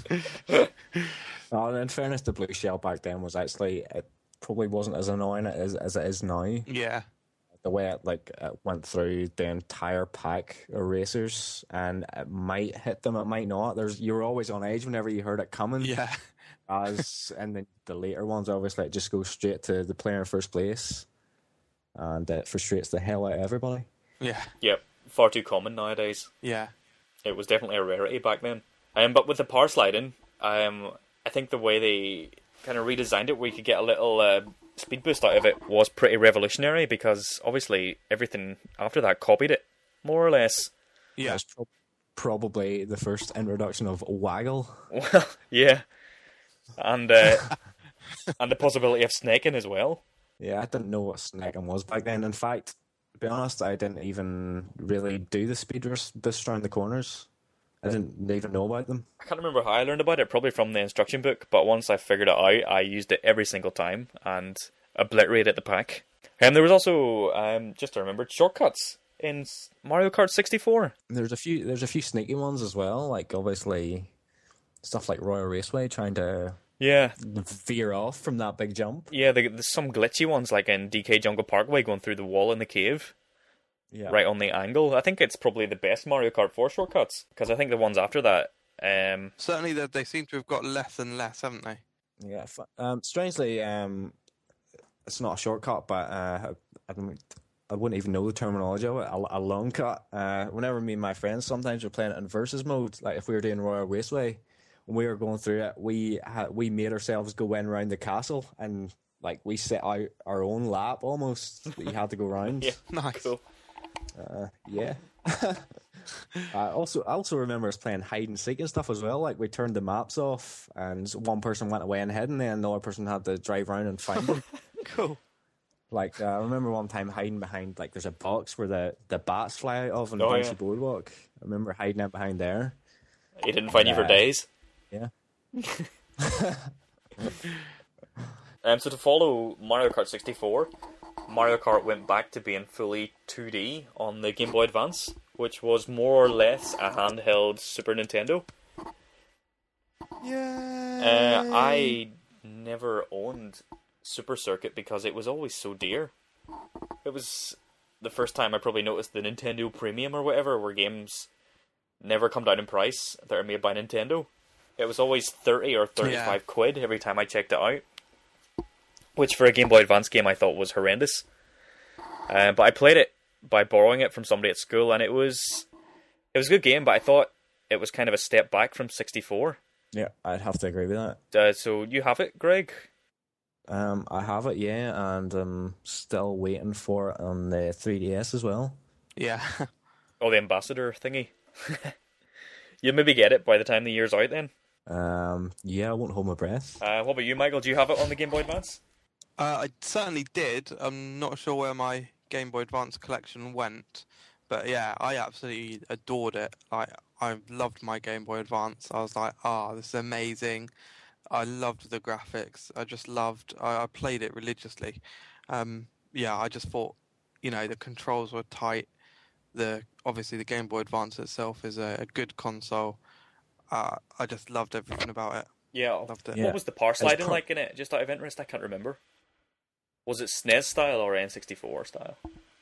Oh, in fairness, the Blue Shell back then was actually, it probably wasn't as annoying as, as it is now. Yeah. The way it like it went through the entire pack of racers, and it might hit them, it might not. There's you were always on edge whenever you heard it coming. Yeah. As and then the later ones, obviously, it just goes straight to the player in first place, and it frustrates the hell out of everybody. Yeah. Yep. Far too common nowadays. Yeah. It was definitely a rarity back then. Um, but with the power sliding, um, I think the way they kind of redesigned it, where you could get a little uh, speed boost out of it, was pretty revolutionary, because obviously everything after that copied it, more or less. Yeah. It's pro- probably the first introduction of Waggle. Well, yeah. And uh, and the possibility of snaking as well. Yeah, I didn't know what snagging was back then. In fact, to be honest, I didn't even really do the speed boost around the corners. I didn't even know about them. I can't remember how I learned about it, probably from the instruction book, but once I figured it out, I used it every single time and obliterated the pack. And there was also, um, just I remembered, shortcuts in Mario Kart sixty-four. There's a few there's a few sneaky ones as well, like obviously stuff like Royal Raceway, trying to Yeah. veer off from that big jump. Yeah, the, there's some glitchy ones, like in D K Jungle Parkway, going through the wall in the cave. Yeah. Right on the angle. I think it's probably the best Mario Kart four shortcuts, because I think the ones after that... Um, Certainly they, they seem to have got less and less, haven't they? Yeah. Um, strangely, um, it's not a shortcut, but uh, I, don't, I wouldn't even know the terminology of it. A, a long cut. Uh, whenever me and my friends sometimes were playing it in versus mode, like if we were doing Royal Raceway, when we were going through it, we had, we made ourselves go in around the castle, and like we set out our own lap almost that you had to go round. yeah, Nice. cool. Uh, yeah. I also I also remember us playing hide and seek and stuff as well. Like we turned the maps off, and one person went away and hid, and then another person had to drive around and find them. Cool. Like uh, I remember one time hiding behind, like there's a box where the, the bats fly out of on Oh, Bouncy yeah. Boardwalk. I remember hiding out behind there. He didn't find you for Uh, days. Yeah. Um, so to follow Mario Kart sixty-four, Mario Kart went back to being fully two D on the Game Boy Advance, which was more or less a handheld Super Nintendo. Yeah. Uh, I never owned Super Circuit because it was always so dear. It was the first time I probably noticed the Nintendo Premium or whatever, where games never come down in price that are made by Nintendo. It was always thirty or thirty-five Yeah. quid every time I checked it out, which for a Game Boy Advance game I thought was horrendous. Uh, but I played it by borrowing it from somebody at school, and it was it was a good game, but I thought it was kind of a step back from sixty-four. Yeah, I'd have to agree with that. Uh, so you have it, Greg? Um, I have it, yeah, and I'm still waiting for it on the three D S as well. Yeah. Oh, the ambassador thingy. You'll maybe get it by the time the year's out then. Um, yeah, I won't hold my breath. Uh, what about you, Michael? Do you have it on the Game Boy Advance? Uh, I certainly did. I'm not sure where my Game Boy Advance collection went, but yeah, I absolutely adored it. I I loved my Game Boy Advance. I was like, ah, this is amazing. I loved the graphics. I just loved. I, I played it religiously. Um, yeah, I just thought, you know, the controls were tight. The obviously the Game Boy Advance itself is a, a good console. Uh, I just loved everything about it. Yeah. Loved it. Yeah. What was the power sliding pro- like in it? Just out of interest, I can't remember. Was it S N E S style or N sixty-four style?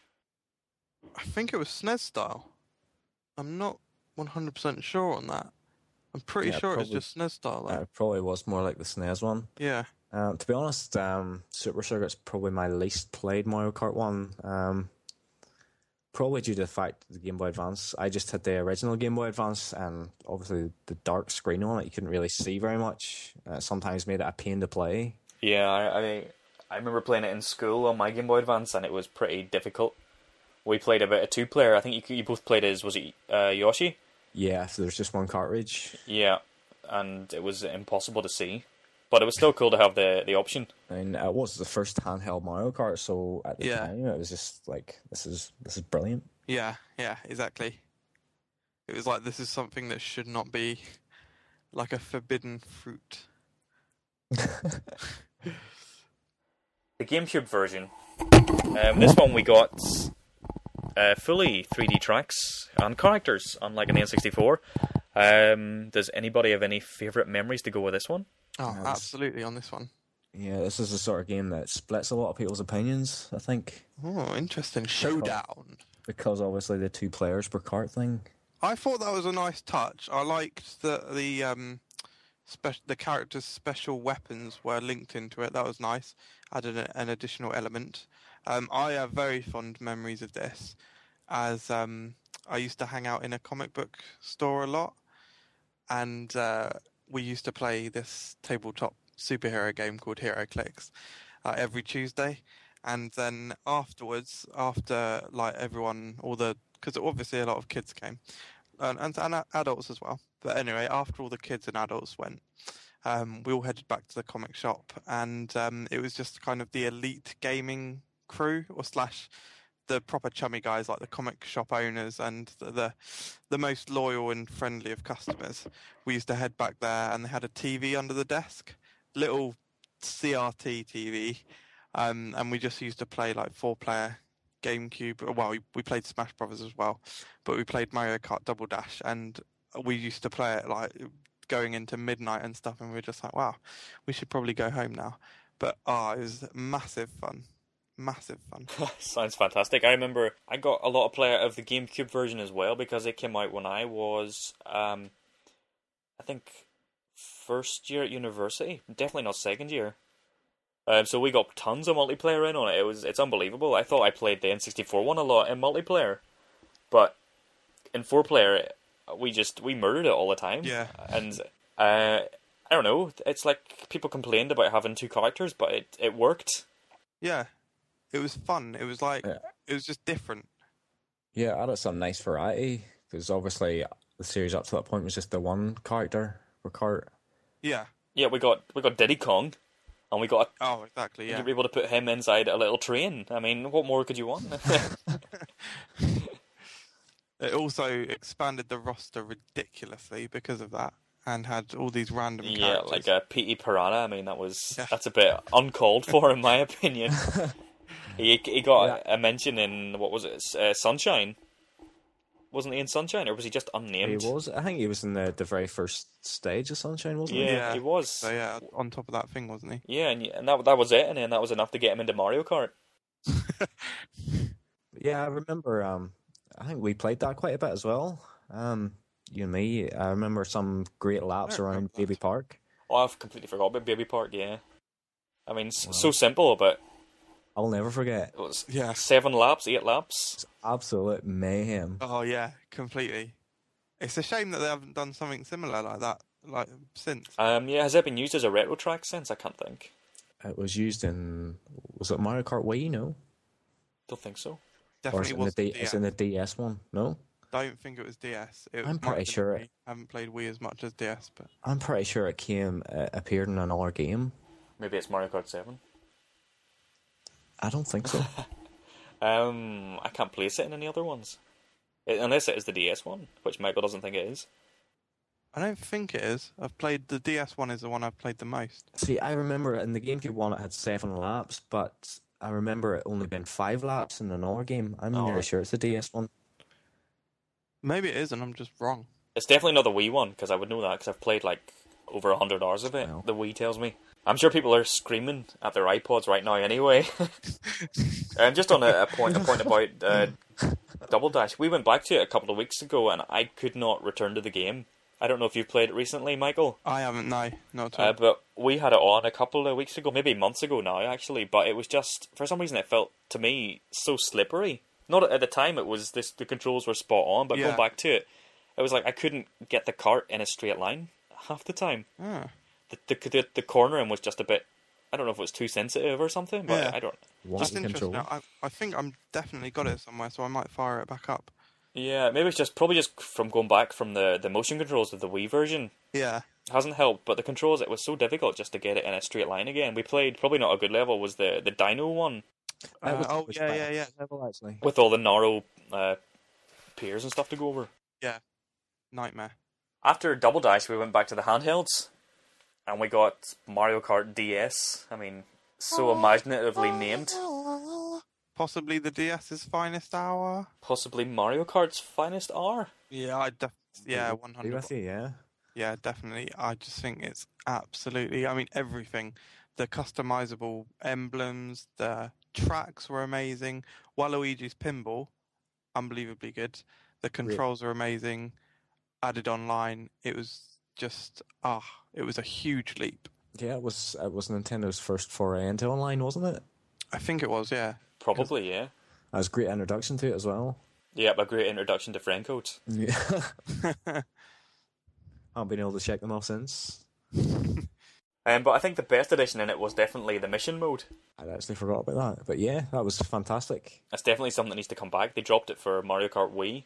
I think it was S N E S style. I'm not one hundred percent sure on that. I'm pretty Yeah, sure it was probably- just S N E S style. Uh, Though. it probably was more like the S N E S one. Yeah. Um, to be honest, um, Super Circuit's probably my least played Mario Kart one. Um, probably due to the fact the Game Boy Advance. I just had the original Game Boy Advance, and obviously the dark screen on it, you couldn't really see very much. Uh, sometimes made it a pain to play. Yeah, I, I I remember playing it in school on my Game Boy Advance, and it was pretty difficult. We played a bit of two player. I think you you both played as was it uh, Yoshi? Yeah, so there's just one cartridge. Yeah, and it was impossible to see, but it was still cool to have the the option. And it was the first handheld Mario Kart, so at the Yeah. time it was just like, this is this is brilliant. Yeah. Yeah. Exactly. It was like this is something that should not be like a forbidden fruit. The GameCube version. Um, this one we got uh, fully three D tracks and characters, unlike an N sixty-four. Um, does anybody have any favourite memories to go with this one? Oh, Yes. absolutely on this one. Yeah, this is the sort of game that splits a lot of people's opinions, I think, Oh, interesting. Showdown. because obviously the two players per cart thing. I thought that was a nice touch. I liked the the um spe- the characters' special weapons were linked into it. That was nice. Added a, an additional element. Um, I have very fond memories of this, as um, I used to hang out in a comic book store a lot, and uh, we used to play this tabletop superhero game called Hero Clicks uh, every Tuesday. And then afterwards, after like everyone, all the because obviously a lot of kids came, and, and and adults as well. But anyway, after all the kids and adults went, um, we all headed back to the comic shop, and um, it was just kind of the elite gaming crew, or slash the proper chummy guys, like the comic shop owners and the, the the most loyal and friendly of customers. We used to head back there, and they had a T V under the desk, little C R T T V, um, and we just used to play like four-player GameCube. Well, we, we played Smash Brothers as well, but we played Mario Kart Double Dash, and we used to play it like going into midnight and stuff, and we were just like, wow, we should probably go home now. But oh, it was massive fun. Massive fun. Sounds fantastic. I remember I got a lot of play out of the GameCube version as well, because it came out when I was, um, I think, first year at university. Definitely not second year. Um, so we got tons of multiplayer in on it. It was it's unbelievable. I thought I played the N sixty-four one a lot in multiplayer, but in four player we just we murdered it all the time. Yeah. And uh, I don't know. It's like people complained about having two characters, but it it worked. Yeah. It was fun. It was like, Yeah. it was just different. Yeah, added some nice variety, because obviously the series up to that point was just the one character per cart. Yeah. Yeah, we got we got Diddy Kong, and we got Oh, exactly, yeah. you were able to put him inside a little train. I mean, what more could you want? It also expanded the roster ridiculously because of that, and had all these random Yeah, characters. like a P T Piranha. I mean, that was Yeah. that's a bit uncalled for, in my opinion. he he got Yeah. a mention in what was it? Uh, Sunshine. Wasn't he in Sunshine, or was he just He unnamed? was, I think he was in the, the very first stage of Sunshine, wasn't he? Yeah, Yeah. he was. So yeah, on top of that thing, wasn't he? Yeah, and, and that that was it, and then that was enough to get him into Mario Kart. Yeah, I remember. Um, I think we played that quite a bit as well. Um, you and me. I remember some great laps I around remember Baby that. Park. Oh, I've completely forgot about Baby Park. Yeah, I mean, s so simple, but I'll never forget. it was Yeah. seven laps, eight laps. It's absolute mayhem. Oh yeah, completely. It's a shame that they haven't done something similar like that, like since. Um, yeah, has it been used as a retro track since? I can't think. It was used in, was it Mario Kart Wii? No, Don't think so. or is Definitely it in the was D, D it's S. in the D S one? No, Don't think it was D S. It I'm might pretty have been sure Wii. it- I haven't played Wii as much as D S, but I'm pretty sure it came uh, appeared in another game. Maybe it's Mario Kart seven. I don't think so. Um, I can't place it in any other ones. It, unless it is the D S one, which Michael doesn't think it is. I don't think it is. I've played the D S one is the one I've played the most. See, I remember in the GameCube one it had seven laps, but I remember it only been five laps in another game. I'm Oh, nearly right. sure it's the D S one. Maybe it is, and I'm just wrong. It's definitely not the Wii one, because I would know that, because I've played like over a hundred hours of it. Wow. The Wii tells me. I'm sure people are screaming at their iPods right now anyway. And just on a, a point, a point about uh, Double Dash, we went back to it a couple of weeks ago, and I could not return to the game. I don't know if you've played it recently, Michael, I haven't, no, not at all. uh, but we had it on a couple of weeks ago, maybe months ago now, actually. But it was just, for some reason, it felt to me so slippery. Not at the time; it was this. The controls were spot on, but Yeah. going back to it, it was like I couldn't get the cart in a straight line half the time. Ah. The the the, the cornering was just a bit. I don't know if it was too sensitive or something, but Yeah. I don't. One That's interesting. control. I, I think I'm definitely got it somewhere, so I might fire it back up. Yeah, maybe it's just probably just from going back from the, the motion controls of the Wii version. Yeah. Hasn't helped, but the controls, it was so difficult just to get it in a straight line again. We played, probably not a good level, was the, the Dino one, It Uh, was- oh, it was yeah, quite yeah, a yeah. level, actually. with all the narrow uh, piers and stuff to go over. Nightmare. After Double Dash, we went back to the handhelds, and we got Mario Kart D S. I mean, so imaginatively named. Possibly the DS's finest hour. Possibly Mario Kart's finest hour. Yeah, I def- yeah, one Agree hundred. with you, yeah. Yeah, definitely. I just think it's absolutely. I mean, everything. The customizable emblems, the tracks were amazing. Waluigi's pinball, unbelievably good. The controls are amazing. Added online, it was just ah, it was a huge leap. Yeah, it was it was Nintendo's first foray into online, wasn't it? I think it was, yeah. Probably, yeah. That was a great introduction to it as well. Yep, a great introduction to friend codes. Yeah. I've been able to check them off since. Um, but I think the best addition in it was definitely the mission mode. I'd actually forgot about that. But yeah, that was fantastic. That's definitely something that needs to come back. They dropped it for Mario Kart Wii.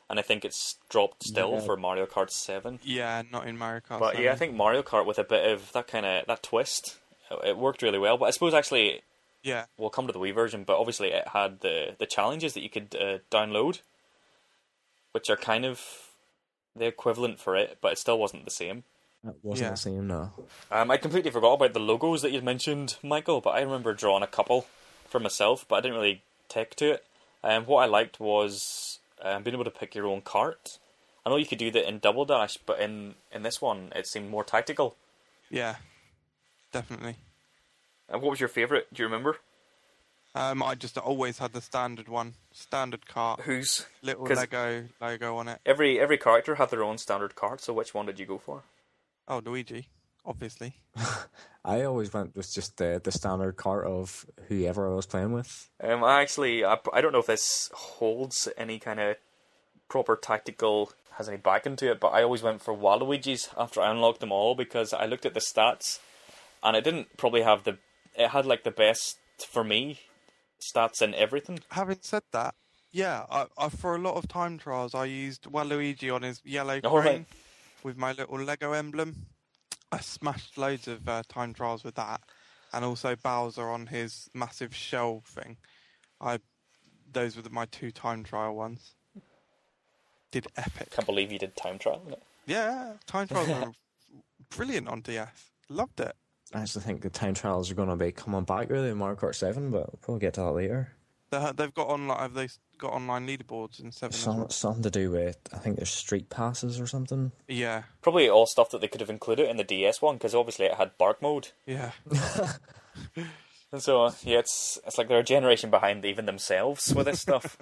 and I think it's dropped still Yeah. for Mario Kart seven. Yeah, not in Mario Kart. But seven. yeah, I think Mario Kart with a bit of that kind of that twist, it worked really well. But I suppose actually Yeah, we'll come to the Wii version, but obviously it had the the challenges that you could uh, download, which are kind of the equivalent for it, but it still wasn't the same. That wasn't Yeah. the same, no. Um, I completely forgot about the logos that you mentioned, Michael, but I remember drawing a couple for myself, but I didn't really take to it. Um, what I liked was um, being able to pick your own cart. I know you could do that in Double Dash, but in, in this one, it seemed more tactical. yeah, definitely. And what was your favourite? Do you remember? Um, I just always had the standard one, standard cart, Whose? little 'cause- Lego logo on it. Every every character had their own standard cart, so which one did you go for? Oh, Luigi, obviously. I always went with just the, the standard cart of whoever I was playing with. Um, I actually, I, I don't know if this holds any kind of proper tactical, has any backing to it, but I always went for Waluigi's after I unlocked them all because I looked at the stats, and it didn't probably have the, it had like the best, for me, stats in everything. Having said that, yeah, I, I, for a lot of time trials, I used Waluigi on his yellow All right. crane with my little Lego emblem. I smashed loads of uh, time trials with that, and also Bowser on his massive shell thing. I, those were the, my two time trial ones. Did epic. Can't believe you did time trial. innit? Yeah, time trials were brilliant on D S. Loved it. I actually think the time trials are going to be coming back really in Mario Kart seven, but we'll probably get to that later. They, they've got online. Have they got online leaderboards in seven? as Some, well? something to do with, I think there's street passes or something. Yeah, Probably all stuff that they could have included in the D S one, because obviously it had Bark mode. yeah. And so, uh, yeah, it's it's like they're a generation behind even themselves with this stuff.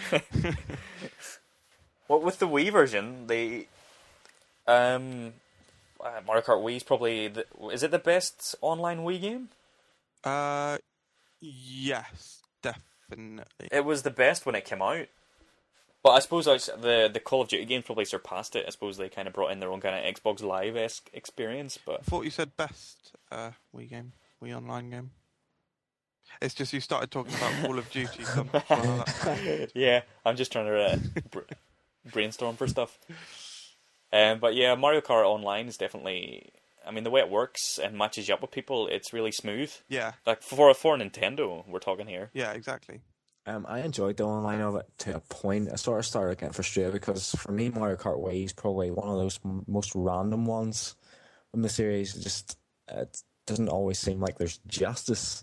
Well, with the Wii version, they... Um, uh, Mario Kart Wii is probably... The, is it the best online Wii game? Uh, yes, definitely. It was the best when it came out. But I suppose I, the the Call of Duty games probably surpassed it. I suppose they kind of brought in their own kind of Xbox Live-esque experience. But I thought you said best uh, Wii game, Wii Online game. It's just you started talking about Call of Duty. So I'm trying to- yeah, I'm just trying to uh, br- brainstorm for stuff. Um, but yeah, Mario Kart Online is definitely... I mean, the way it works and matches you up with people, it's really smooth. yeah, Like, for, for Nintendo, we're talking here. yeah, exactly. Um, I enjoyed the online of it to a point. I sort of started getting frustrated because for me, Mario Kart Wii is probably one of those m- most random ones from the series. It just it doesn't always seem like there's justice.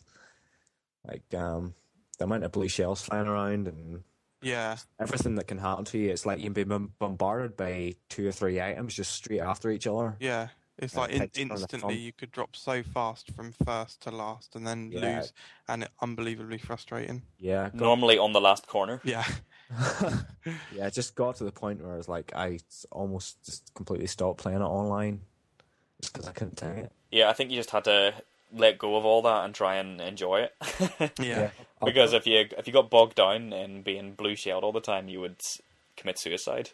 Like um, the amount of blue shells flying around and Yeah, everything that can happen to you. It's like you've been bom- bombarded by two or three items just straight after each other. yeah. It's Yeah, like in, takes it from the instantly front. you could drop so fast from first to last and then Yeah. lose, and it unbelievably frustrating. Yeah, got, Normally on the last corner. Yeah, yeah. It just got to the point where I was like, I almost just completely stopped playing it online just because I couldn't take it. Yeah, I think you just had to let go of all that and try and enjoy it. yeah, Because if you if you got bogged down in being blue shelled all the time, you would commit suicide.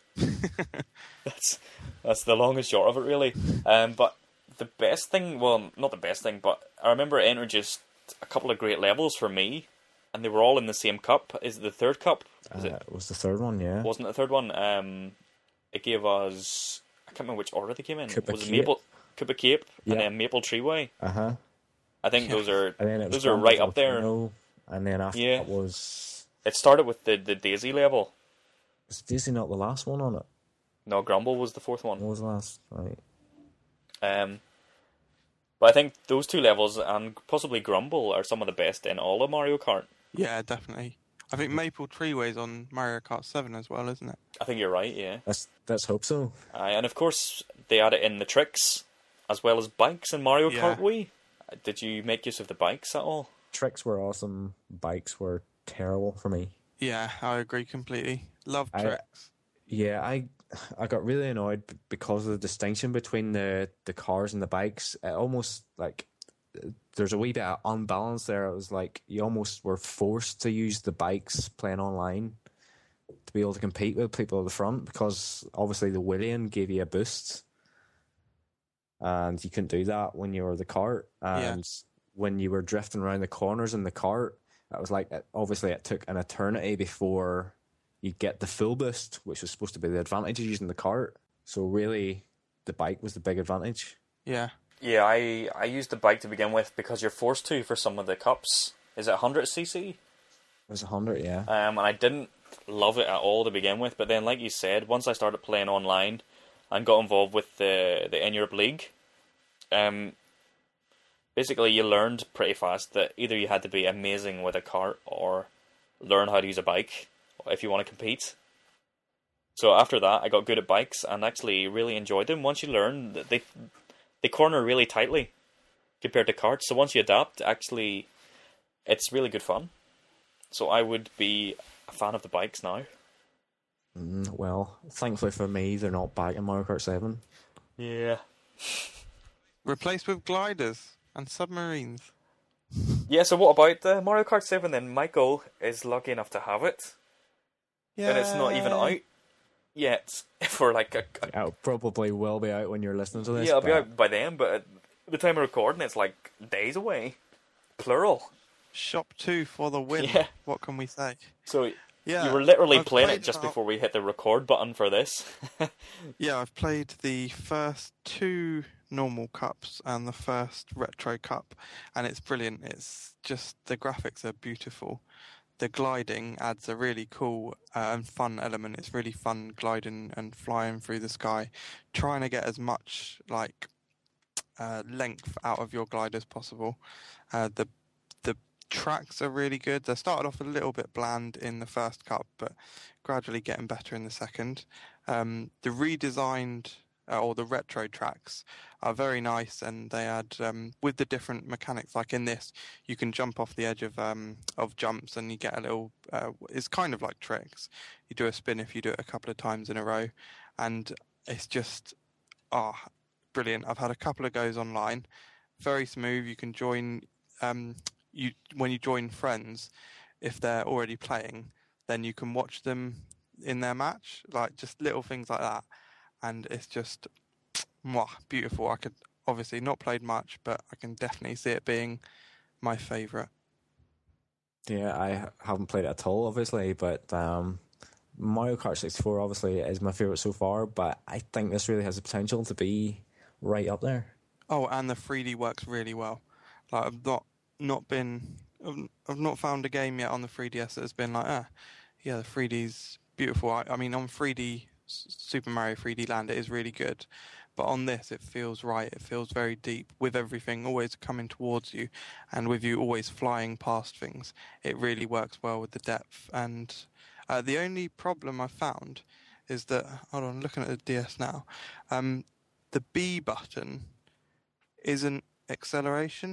that's that's the long and short of it, really. Um, but the best thing, well, not the best thing, but I remember it introduced a couple of great levels for me, and they were all in the same cup. Is it the third cup? Was Uh, it? it was the third one, yeah. Wasn't it the third one? Um, it gave us... I can't remember which order they came in. Koopa was it Cape. Maple Koopa Cape Yeah. and then Maple Treeway? Uh huh. I think Yeah. those are And then it was those are Grand right up there. Volcano, and then after Yeah. that was It started with the, the Daisy level. was Daisy not the last one on it? No, Grumble was the fourth What one. was the last? Right. Um, but I think those two levels and possibly Grumble are some of the best in all of Mario Kart. yeah, definitely. I think Maple Treeway's on Mario Kart seven as well, isn't it? I think you're right, yeah. Let's let's hope so. Uh, and of course, they added in the tricks as well as bikes in Mario Yeah. Kart Wii. Uh, Did you make use of the bikes at all? Tricks were awesome. Bikes were terrible for me. Yeah, I agree completely. Love I- tricks. Yeah, I I got really annoyed b- because of the distinction between the, the cars and the bikes. It almost like there's a wee bit of unbalance there. It was like you almost were forced to use the bikes playing online to be able to compete with people at the front because obviously the William gave you a boost, and you couldn't do that when you were the cart. And when you were drifting around the corners in the cart, it was like it, obviously it took an eternity before you get the full boost, which was supposed to be the advantage of using the cart. So really, the bike was the big advantage. Yeah. Yeah, I, I used the bike to begin with because you're forced to for some of the cups. Is it one hundred c c? It was one hundred, yeah. Um, and I didn't love it at all to begin with, but then, like you said, once I started playing online and got involved with the, the In-Europe League, um, basically you learned pretty fast that either you had to be amazing with a cart or learn how to use a bike if you want to compete. So after that, I got good at bikes and actually really enjoyed them. Once you learn, they they corner really tightly compared to carts. So once you adapt, actually, it's really good fun. So I would be a fan of the bikes now. Mm, well, thankfully for me, they're not back in Mario Kart seven. Yeah. Replaced with gliders and submarines. Yeah, so what about the Mario Kart seven then? Michael is lucky enough to have it. Yeah. And it's not even out yet for like a... a It'll probably will be out when you're listening to this. yeah, it'll be but- out by then, but at the time of recording, it's like days away. Plural. Shop two for the win. Yeah. What can we say? So Yeah. you were literally I've playing it played just about- before we hit the record button for this. Yeah, I've played the first two normal cups and the first retro cup, and it's brilliant. It's just, the graphics are beautiful. The gliding adds a really cool uh, and fun element. It's really fun gliding and flying through the sky, trying to get as much like uh, length out of your glide as possible. Uh, the the tracks are really good. They started off a little bit bland in the first cup, but gradually getting better in the second. Um, the redesigned uh, or the retro tracks are very nice, and they add um, with the different mechanics. Like in this, you can jump off the edge of um, of jumps, and you get a little. Uh, it's kind of like tricks. You do a spin if you do it a couple of times in a row, and it's just ah oh, brilliant. I've had a couple of goes online, very smooth. You can join. Um, you when you join friends, if they're already playing, then you can watch them in their match, like just little things like that, and it's just mwah, beautiful. I could obviously not played much, but I can definitely see it being my favourite. Yeah, I haven't played it at all, obviously, but um, Mario Kart sixty-four obviously is my favourite so far, but I think this really has the potential to be right up there. Oh, and the three D works really well. Like I've not not been, I've, I've not found a game yet on the three D S that has been like, ah, yeah, the three D's beautiful. I, I mean, on three D Super Mario three D Land, it is really good, but on this, it feels right. It feels very deep with everything always coming towards you, and with you always flying past things. It really works well with the depth. And uh, the only problem I found is that, hold on, looking at the D S now, um, the B button isn't acceleration.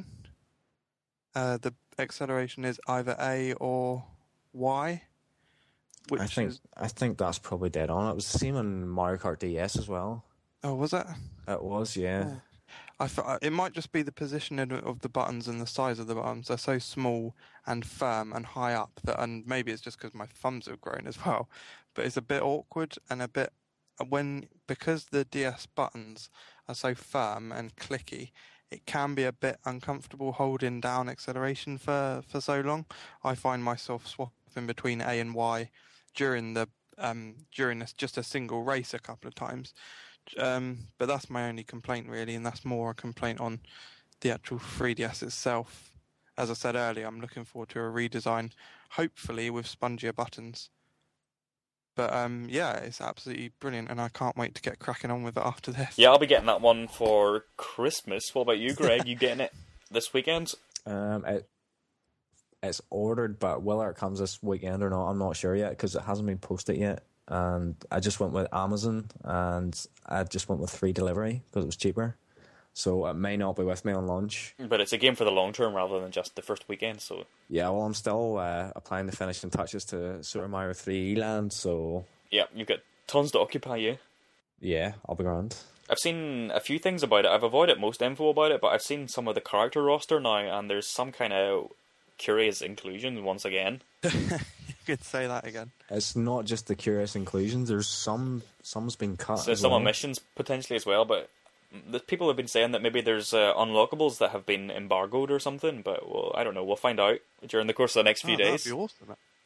Uh, the acceleration is either A or Y. Which I think is, I think that's probably dead on. It was the same in Mario Kart D S as well. oh, was it? It was, yeah. Oh. I thought it might just be the positioning of the buttons and the size of the buttons. They're so small and firm and high up that, and maybe it's just because my thumbs have grown as well. But it's a bit awkward and a bit when because the D S buttons are so firm and clicky. It can be a bit uncomfortable holding down acceleration for, for so long. I find myself swapping between A and Y during the um, during a, just a single race a couple of times. Um, but that's my only complaint really, and that's more a complaint on the actual three D S itself. As I said earlier, I'm looking forward to a redesign, hopefully with spongier buttons. But um, yeah, it's absolutely brilliant, and I can't wait to get cracking on with it after this. Yeah, I'll be getting that one for Christmas. What about you, Greg? You getting it this weekend? Um, it it's ordered, but whether it comes this weekend or not, I'm not sure yet because it hasn't been posted yet. And I just went with Amazon, and I just went with free delivery because it was cheaper. So it may not be with me on launch. But it's a game for the long term rather than just the first weekend. So Yeah, well, I'm still uh, applying the finishing touches to Super Mario three D Land, so yeah, you've got tons to occupy you. yeah, I'll be grand. I've seen a few things about it. I've avoided most info about it, but I've seen some of the character roster now, and there's some kind of curious inclusion once again. You could say that again. It's not just the curious inclusions. There's some some's been cut. So as some well. omissions potentially as well, but the people have been saying that maybe there's uh, unlockables that have been embargoed or something, but well, I don't know. We'll find out during the course of the next few oh, days. That'd be awesome.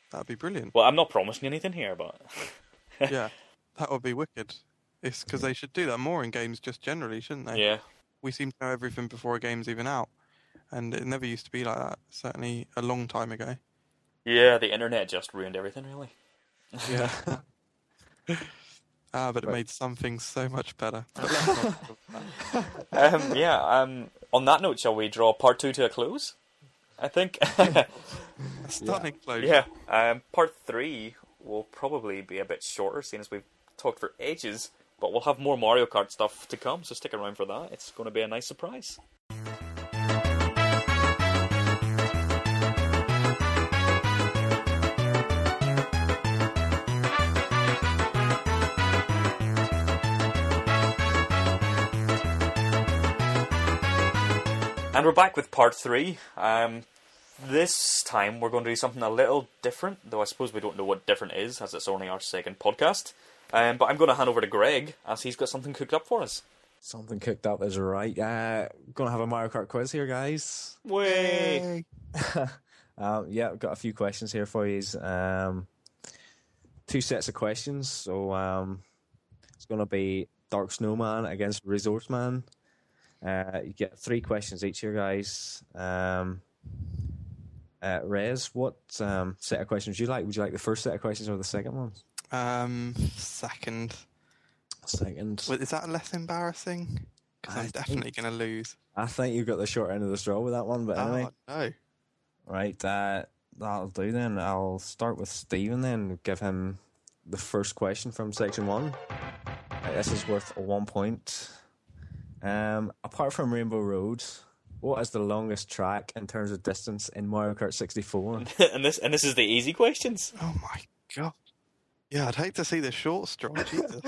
That'd be brilliant. Well, I'm not promising anything here, but yeah, that would be wicked. It's because they should do that more in games just generally, shouldn't they? Yeah. We seem to know everything before a game's even out, and it never used to be like that. Certainly a long time ago. Yeah, the internet just ruined everything, really. Yeah. ah, but it made some things so much better. um, yeah. Um. On that note, shall we draw part two to a close? I think. A stunning yeah. closure. Yeah. Um. Part three will probably be a bit shorter, seeing as we've talked for ages. But we'll have more Mario Kart stuff to come, so stick around for that. It's going to be a nice surprise. And we're back with part three. Um, this time we're going to do something a little different, though I suppose we don't know what different is, as it's only our second podcast. Um, but I'm going to hand over to Greg, as he's got something cooked up for us. Something cooked up is right. Uh, gonna have a Mario Kart quiz here, guys. Way! um, yeah, I've got a few questions here for you. Um, two sets of questions. So um, it's going to be Dark Snowman against Resource Man. Uh, you get three questions each here, guys. Um, uh, Rez, what um, set of questions would you like? Would you like the first set of questions or the second one? Um, second. Second. Wait, is that less embarrassing? Because I'm I definitely think- going to lose. I think you got the short end of the straw with that one, but anyway. Oh, no. Right, uh, that'll do then. I'll start with Stephen then, give him the first question from section one. Right, this is worth one point. Um, apart from Rainbow Road, what is the longest track in terms of distance in Mario Kart sixty-four? and this and this is the easy questions. Oh, my God. Yeah, I'd hate to see the short straw. Jesus.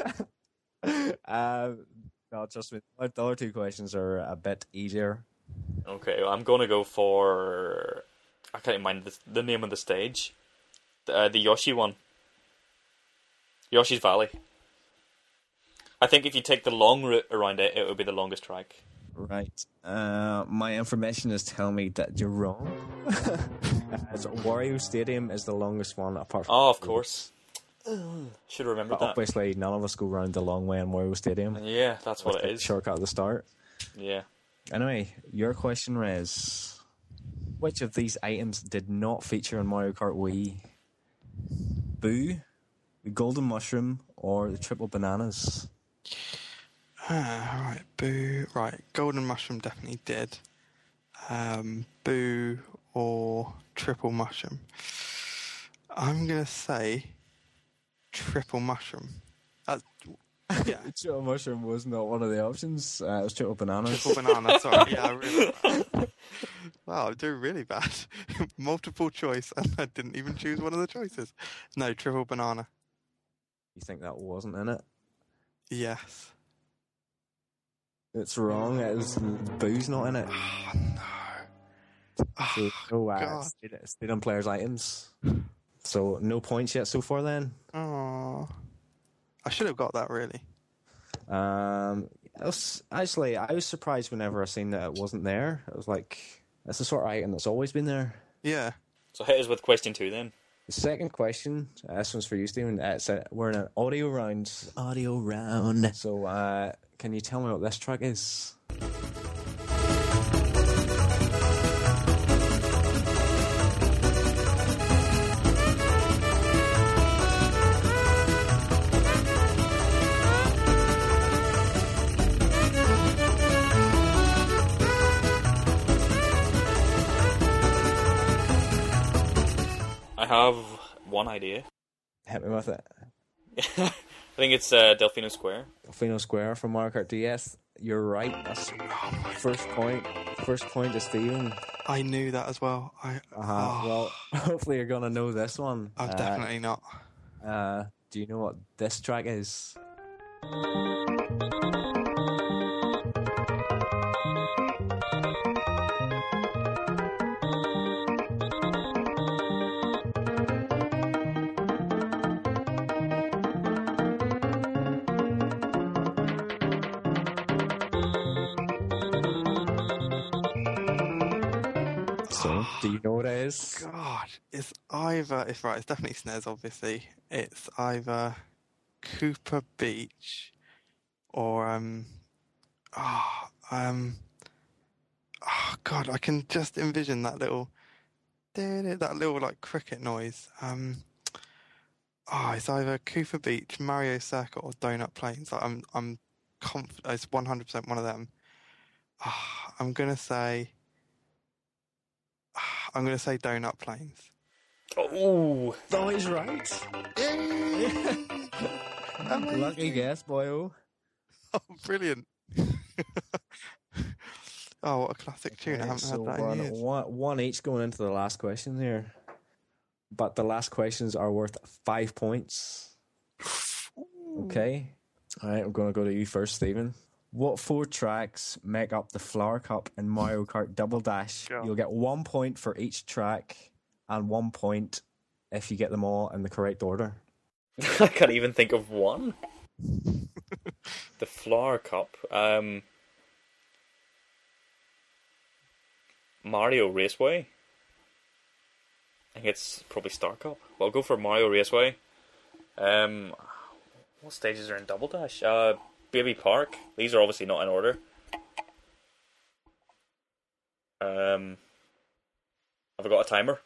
um, no, trust me, the other two questions are a bit easier. Okay, well, I'm going to go for... I can't even mind the, the name of the stage. The, uh, the Yoshi one. Yoshi's Valley. I think if you take the long route around it, it would be the longest track. Right. Uh, my information is telling me that you're wrong. As Wario Stadium is the longest one apart from... Oh, of course. Should have remembered But that. obviously, none of us go round the long way in Wario Stadium. Yeah, that's what it is. Shortcut at the start. Yeah. Anyway, your question, Rez. Which of these items did not feature in Mario Kart Wii? Boo, the Golden Mushroom, or the Triple Bananas? Ah, right, Boo. Right, Golden Mushroom definitely did. Um, Boo or Triple Mushroom. I'm going to say Triple Mushroom. Uh, yeah. Triple Mushroom was not one of the options. Uh, it was Triple Bananas. Triple Banana, sorry. Yeah, I really... Wow, I'm doing really bad. Multiple choice, and I didn't even choose one of the choices. No, Triple Banana. You think that wasn't in it? Yes. It's wrong. It was Boo's not in it. Oh, no. So, no, uh, God. stayed, stayed on players' items. So, no points yet so far then. Oh. I should have got that, really. Um, I was, actually, I was surprised whenever I seen that it wasn't there. It was like, it's the sort of item that's always been there. Yeah. So hit us with question two then. The second question, uh, this one's for you, Stephen. Uh, it's a, we're in an audio round. Audio round. So, uh, can you tell me what this track is? I have one idea. Hit me with it. I think it's uh, Delfino Square. Delfino Square from Mario Kart D S. You're right. That's first point. First point to Stephen. I knew that as well. I. Uh-huh. Oh, Well, hopefully you're gonna know this one. I'm Uh, definitely not. Uh, do you know what this track is? So, do you know what it is? God, it's either it's right. It's definitely S N E S. Obviously, it's either Cooper Beach or um, oh, um, oh God, I can just envision that little, that little like cricket noise. Um, oh, it's either Cooper Beach, Mario Circuit, or Donut Plains. Like, I'm, I'm confident it's one hundred percent one of them. Oh, I'm gonna say. I'm going to say Donut Plains. Oh, that is right. Lucky guess, boyo. Oh, brilliant. Oh, what a classic tune. Okay, I haven't so heard that in years. One, one each going into the last question here. But the last questions are worth five points. Okay. All right, I'm going to go to you first, Stephen. What four tracks make up the Flower Cup in Mario Kart Double Dash? Go. You'll get one point for each track and one point if you get them all in the correct order. I can't even think of one. The Flower Cup. Um, Mario Raceway. I think it's probably Star Cup. Well, I'll go for Mario Raceway. Um, what stages are in Double Dash? Uh... Baby Park. These are obviously not in order. Um, have I got a timer?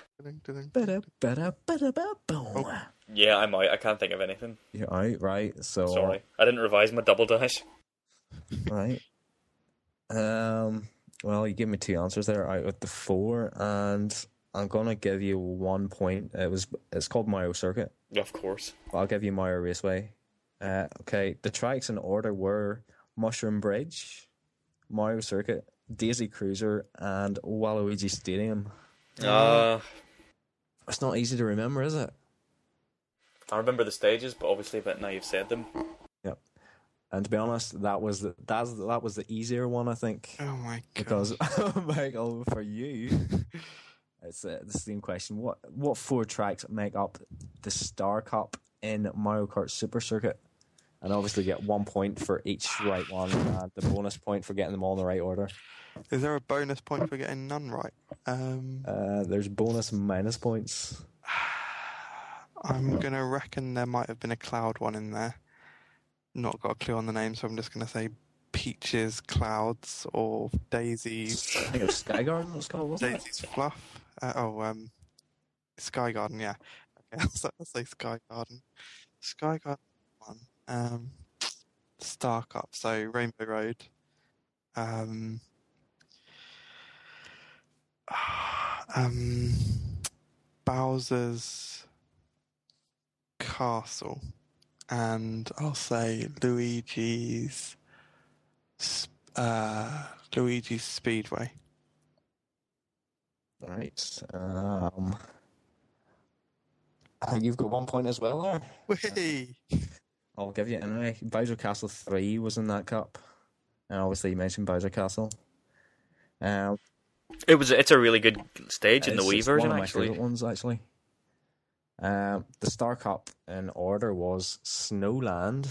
Oh. Yeah, I'm out. I can't think of anything. You're out, right? So sorry, I didn't revise my Double Dash. Right. Um. Well, you give me two answers there out of the four, and I'm gonna give you one point. It was. It's called Mario Circuit. Of course. I'll give you Mario Raceway. Uh, okay, the tracks in order were Mushroom Bridge, Mario Circuit, Daisy Cruiser, and Waluigi Stadium. Uh, it's not easy to remember, is it? I remember the stages, but obviously, but now you've said them. Yep. And to be honest, that was the that's that was the easier one, I think. Oh my god! Because Michael, for you, it's uh, the same question. What what four tracks make up the Star Cup in Mario Kart Super Circuit? And obviously get one point for each right one, and the bonus point for getting them all in the right order. Is there a bonus point for getting none right? Um, uh, there's bonus and minus points. I'm going to reckon there might have been a Cloud one in there. Not got a clue on the name, so I'm just going to say Peaches, Clouds, or Daisy's... I think it was Sky Garden, what's called, wasn't Daisy's it? Fluff. Uh, oh, um, Sky Garden, yeah. Okay, I'll say Sky Garden. Sky Garden one. Um, Star Cup, so Rainbow Road. Um, um, Bowser's Castle, and I'll say Luigi's uh, Luigi's Speedway. Right. Um, I think you've got one point as well there. Whee! I'll give you anyway. Bowser Castle three was in that cup, and obviously you mentioned Bowser Castle. Um, it was. It's a really good stage in the Wii version. One of my actually, favorite ones actually. Um, the Star Cup in order was Snowland.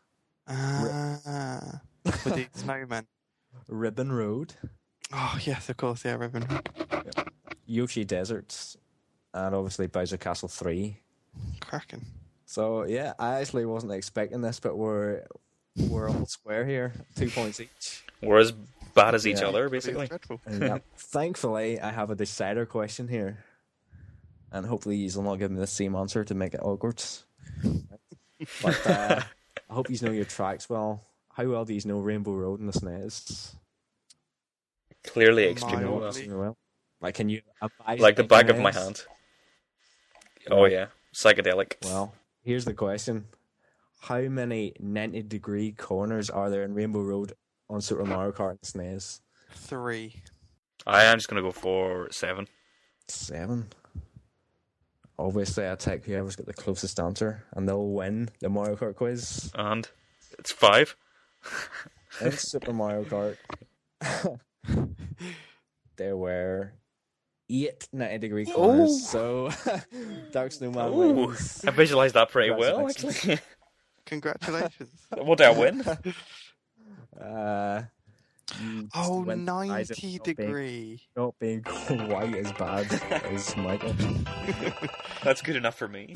Ah, with the snowmen. Ribbon Road. Oh yes, of course, yeah, Ribbon. Yep. Yoshi Deserts, and obviously Bowser Castle three. Cracking. So yeah, I actually wasn't expecting this, but we're we're all square here, two points each. We're as bad as each yeah. other, basically. And, yeah, thankfully, I have a decider question here, and hopefully, you'll not give me the same answer to make it awkward. But uh, I hope you know your tracks well. How well do you know Rainbow Road in the S N E S? Clearly, extremely well. well. Like, can you like the back of my hand? Oh yeah, psychedelic. Well, here's the question: how many ninety degree corners are there in Rainbow Road on Super Mario Kart and S N E S? Three. I am just gonna go for seven. Seven. Obviously, I take whoever's got the closest answer, and they'll win the Mario Kart quiz. And it's five. It's Super Mario Kart. There were eight ninety degree corners, Ooh. so Dark Snowman Ooh, wins. I visualised that pretty well, actually. Congratulations. What did I win? Uh, Oh, Went eyes of ninety not being- degree. Not being quite as bad as Michael. That's good enough for me.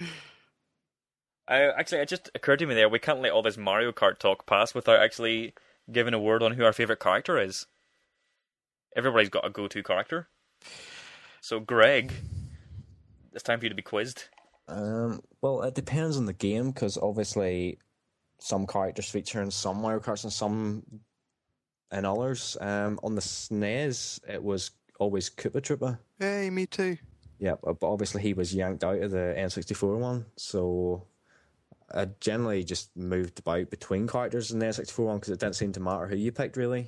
I actually, it just occurred to me there, we can't let all this Mario Kart talk pass without actually giving a word on who our favourite character is. Everybody's got a go-to character. So, Greg, it's time for you to be quizzed. Um, well, it depends on the game, because obviously some characters feature in some Mario Karts and some in others. Um, on the S N E S, it was always Koopa Troopa. Hey, me too. Yeah, but obviously he was yanked out of the N sixty-four one, so I generally just moved about between characters in the N sixty-four one because it didn't seem to matter who you picked, really.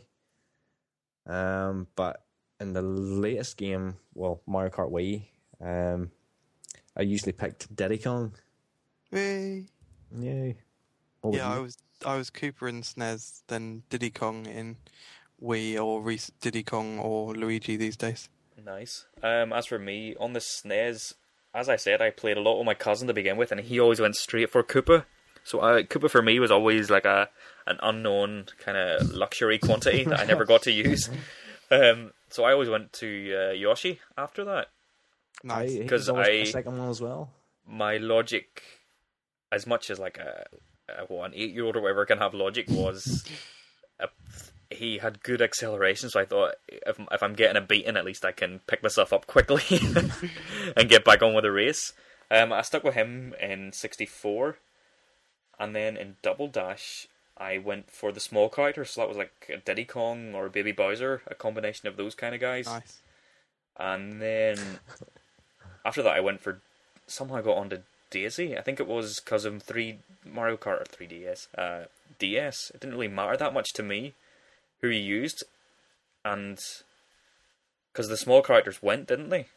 Um, but in the latest game, well, Mario Kart Wii, um, I usually picked Diddy Kong. Hey. Yay. What Yeah, about I you? was I was Cooper in S N E S, then Diddy Kong in Wii, or Re- Diddy Kong or Luigi these days. Nice. Um, as for me, on the S N E S, as I said, I played a lot with my cousin to begin with, and he always went straight for Koopa. So uh, Koopa for me was always like a an unknown kind of luxury quantity that I never got to use. Um, so I always went to uh, Yoshi after that. Nice. I, 'Cause he's always I- the second one as well. My logic, as much as like a, a what, an eight-year-old or whatever can have logic, was a, he had good acceleration. So I thought, if if I'm getting a beating, at least I can pick myself up quickly and get back on with the race. Um, I stuck with him in sixty-four, and then in Double Dash, I went for the small characters. So that was like a Diddy Kong or Baby Bowser, a combination of those kind of guys. Nice. And then after that, I went for somehow I got onto Daisy. I think it was because of three Mario Kart or three D S. Uh, D S. It didn't really matter that much to me who you used, and because the small characters went, didn't they?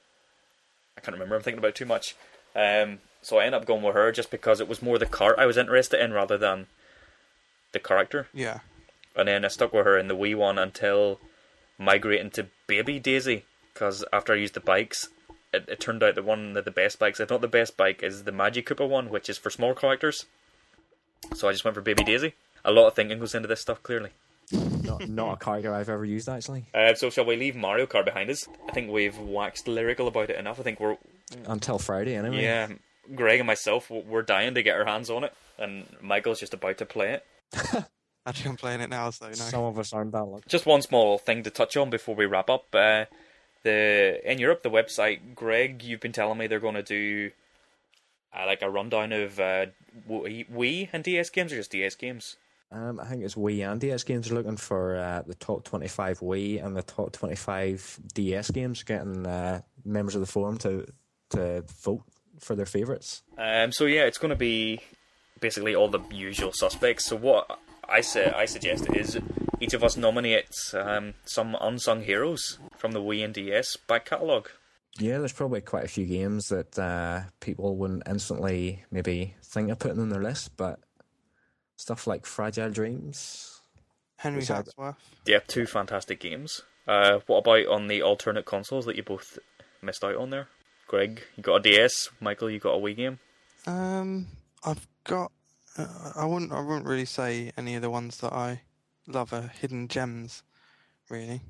I can't remember. I'm thinking about it too much. Um, so I ended up going with her just because it was more the cart I was interested in rather than the character. Yeah. And then I stuck with her in the Wii one until migrating to Baby Daisy, because after I used the bikes, it, it turned out that one of the best bikes, if not the best bike, is the Magic Koopa one, which is for small characters. So I just went for Baby Daisy. A lot of thinking goes into this stuff, clearly. Not, not a character I've ever used, actually. Uh, so shall we leave Mario Kart behind us? I think we've waxed lyrical about it enough. I think we're, Until Friday, anyway. yeah, Greg and myself, we're dying to get our hands on it, and Michael's just about to play it. Actually, I'm playing it now, so no. Some of us aren't that lucky. Just one small thing to touch on before we wrap up. Uh, the in Europe, the website, Greg, you've been telling me they're going to do uh, like a rundown of uh, Wii Wii and D S games, or just D S games? Um, I think it's Wii and D S games are looking for uh, the top twenty-five Wii and the top twenty-five D S games, getting uh, members of the forum to to vote for their favourites. Um, so yeah, it's going to be basically all the usual suspects. So what I say, I suggest is each of us nominates um, some unsung heroes from the Wii and D S back catalogue. Yeah, there's probably quite a few games that uh, people wouldn't instantly maybe think of putting on their list, but stuff like Fragile Dreams. Henry Is that- Hatsworth. Yeah, two fantastic games. Uh, what about on the alternate consoles that you both missed out on there? Greg, you got a D S. Michael, you got a Wii game. Um, I've got. Uh, I wouldn't. I wouldn't really say any of the ones that I love are hidden gems. Really.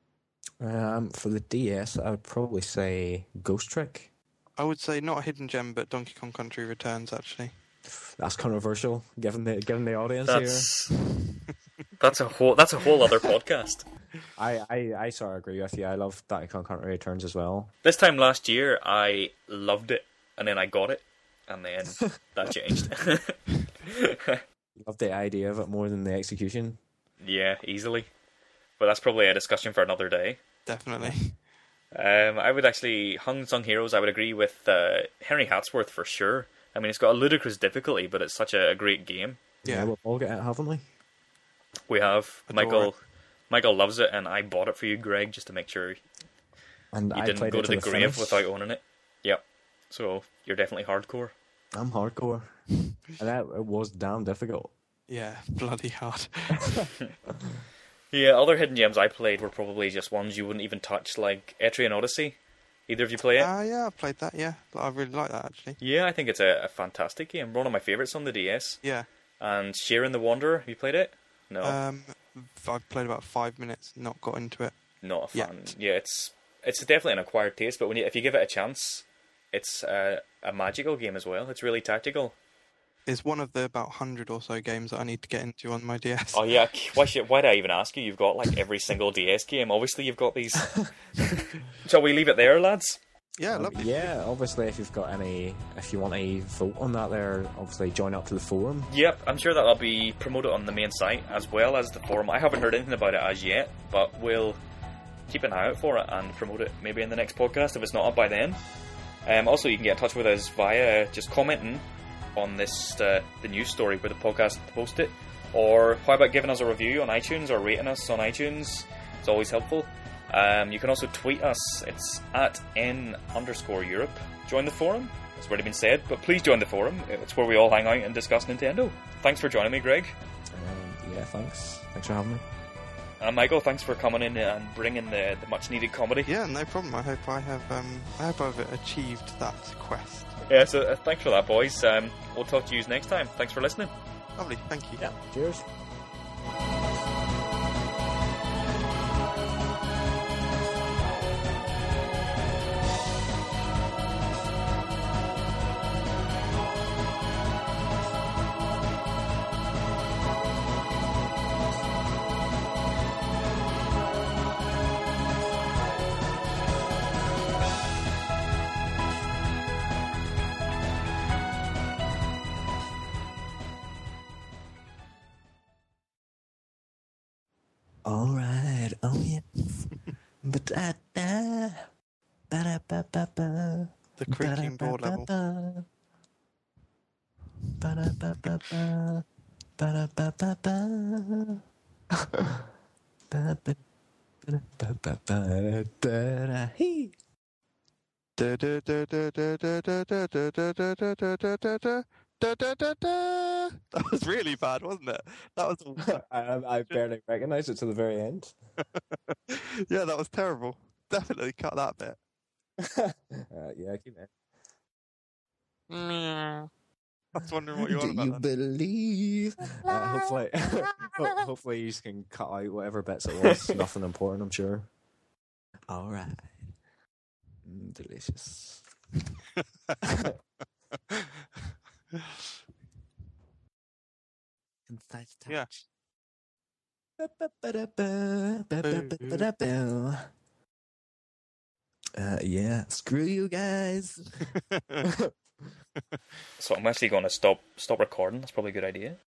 Um, for the D S, I would probably say Ghost Trick. I would say not a hidden gem, but Donkey Kong Country Returns. Actually. That's controversial, given the given the audience That's that's a whole that's a whole other podcast. here. I, I, I sort of agree with you. I love Donkey Kong Country Returns as well. This time last year, I loved it, and then I got it, and then that changed. Love the idea of it more than the execution. Yeah, easily. But that's probably a discussion for another day. Definitely. Um, I would actually, Hung Sung Heroes, I would agree with uh, Henry Hatsworth for sure. I mean, it's got a ludicrous difficulty, but it's such a, a great game. Yeah. we'll all get it, haven't we? We have. Adore Michael it. Michael loves it, and I bought it for you, Greg, just to make sure you And I didn't played go it to the, the grave finish. without owning it. Yep. So, you're definitely hardcore. I'm hardcore, and that it was damn difficult. Yeah. Bloody hard. Yeah, other hidden gems I played were probably just ones you wouldn't even touch, like Etrian Odyssey. Either of you play it? Ah, yeah. I've played that. Yeah. I really like that actually. Yeah, I think it's a, a fantastic game. One of my favourites on the D S. Yeah. And Sharon the Wanderer, have you played it? No, Um, I've played about five minutes, not got into it. not a fan. Yet. Yeah, it's it's definitely an acquired taste, but when you, if you give it a chance, it's uh, a magical game as well. It's really tactical. It's one of the about one hundred or so games that I need to get into on my D S. Oh yeah, why should, why did I even ask you? You've got like every single D S game. Obviously, you've got these. Shall we leave it there, lads? Yeah, Um, lovely. yeah, obviously, if you've got any, if you want a vote on that, there, obviously join up to the forum. Yep, I'm sure that'll be promoted on the main site as well as the forum. I haven't heard anything about it as yet, but we'll keep an eye out for it and promote it maybe in the next podcast if it's not up by then. Um, also, you can get in touch with us via just commenting on this uh, the news story where the podcast post it, or how about giving us a review on iTunes or rating us on iTunes? It's always helpful. Um, you can also tweet us. It's at n underscore Europe. Join the forum. It's already been said, but please join the forum. It's where we all hang out and discuss Nintendo. Thanks for joining me, Greg. Um, yeah, thanks. Thanks for having me. And Michael, thanks for coming in and bringing the, the much needed comedy. Yeah, no problem. I hope I have. Um, I hope I've achieved that quest. Yeah, so uh, thanks for that, boys. Um, we'll talk to you next time. Thanks for listening. Lovely. Thank you. Yeah. Cheers. All right. Oh yes. Ba-da-da. Ba-da-ba-ba-ba. The creaking board level. Ba-da-ba-ba-ba. Ba-da-ba-ba-ba. Ba-da-ba-ba-ba-da-da-hee. Da da da da da da da da da da da da da da da da da da da da. That was really bad, wasn't it? That was. I, I barely recognised it to the very end. Yeah, that was terrible. Definitely cut that bit. uh, yeah, keep it. I was wondering what you were on Do you about. Then. believe? Uh, hopefully, ho- hopefully you can cut out whatever bits it was. Nothing important, I'm sure. All right. Mm, delicious. Concise touch. Yeah. Uh, yeah, screw you guys. So I'm actually going to stop stop recording. That's probably a good idea.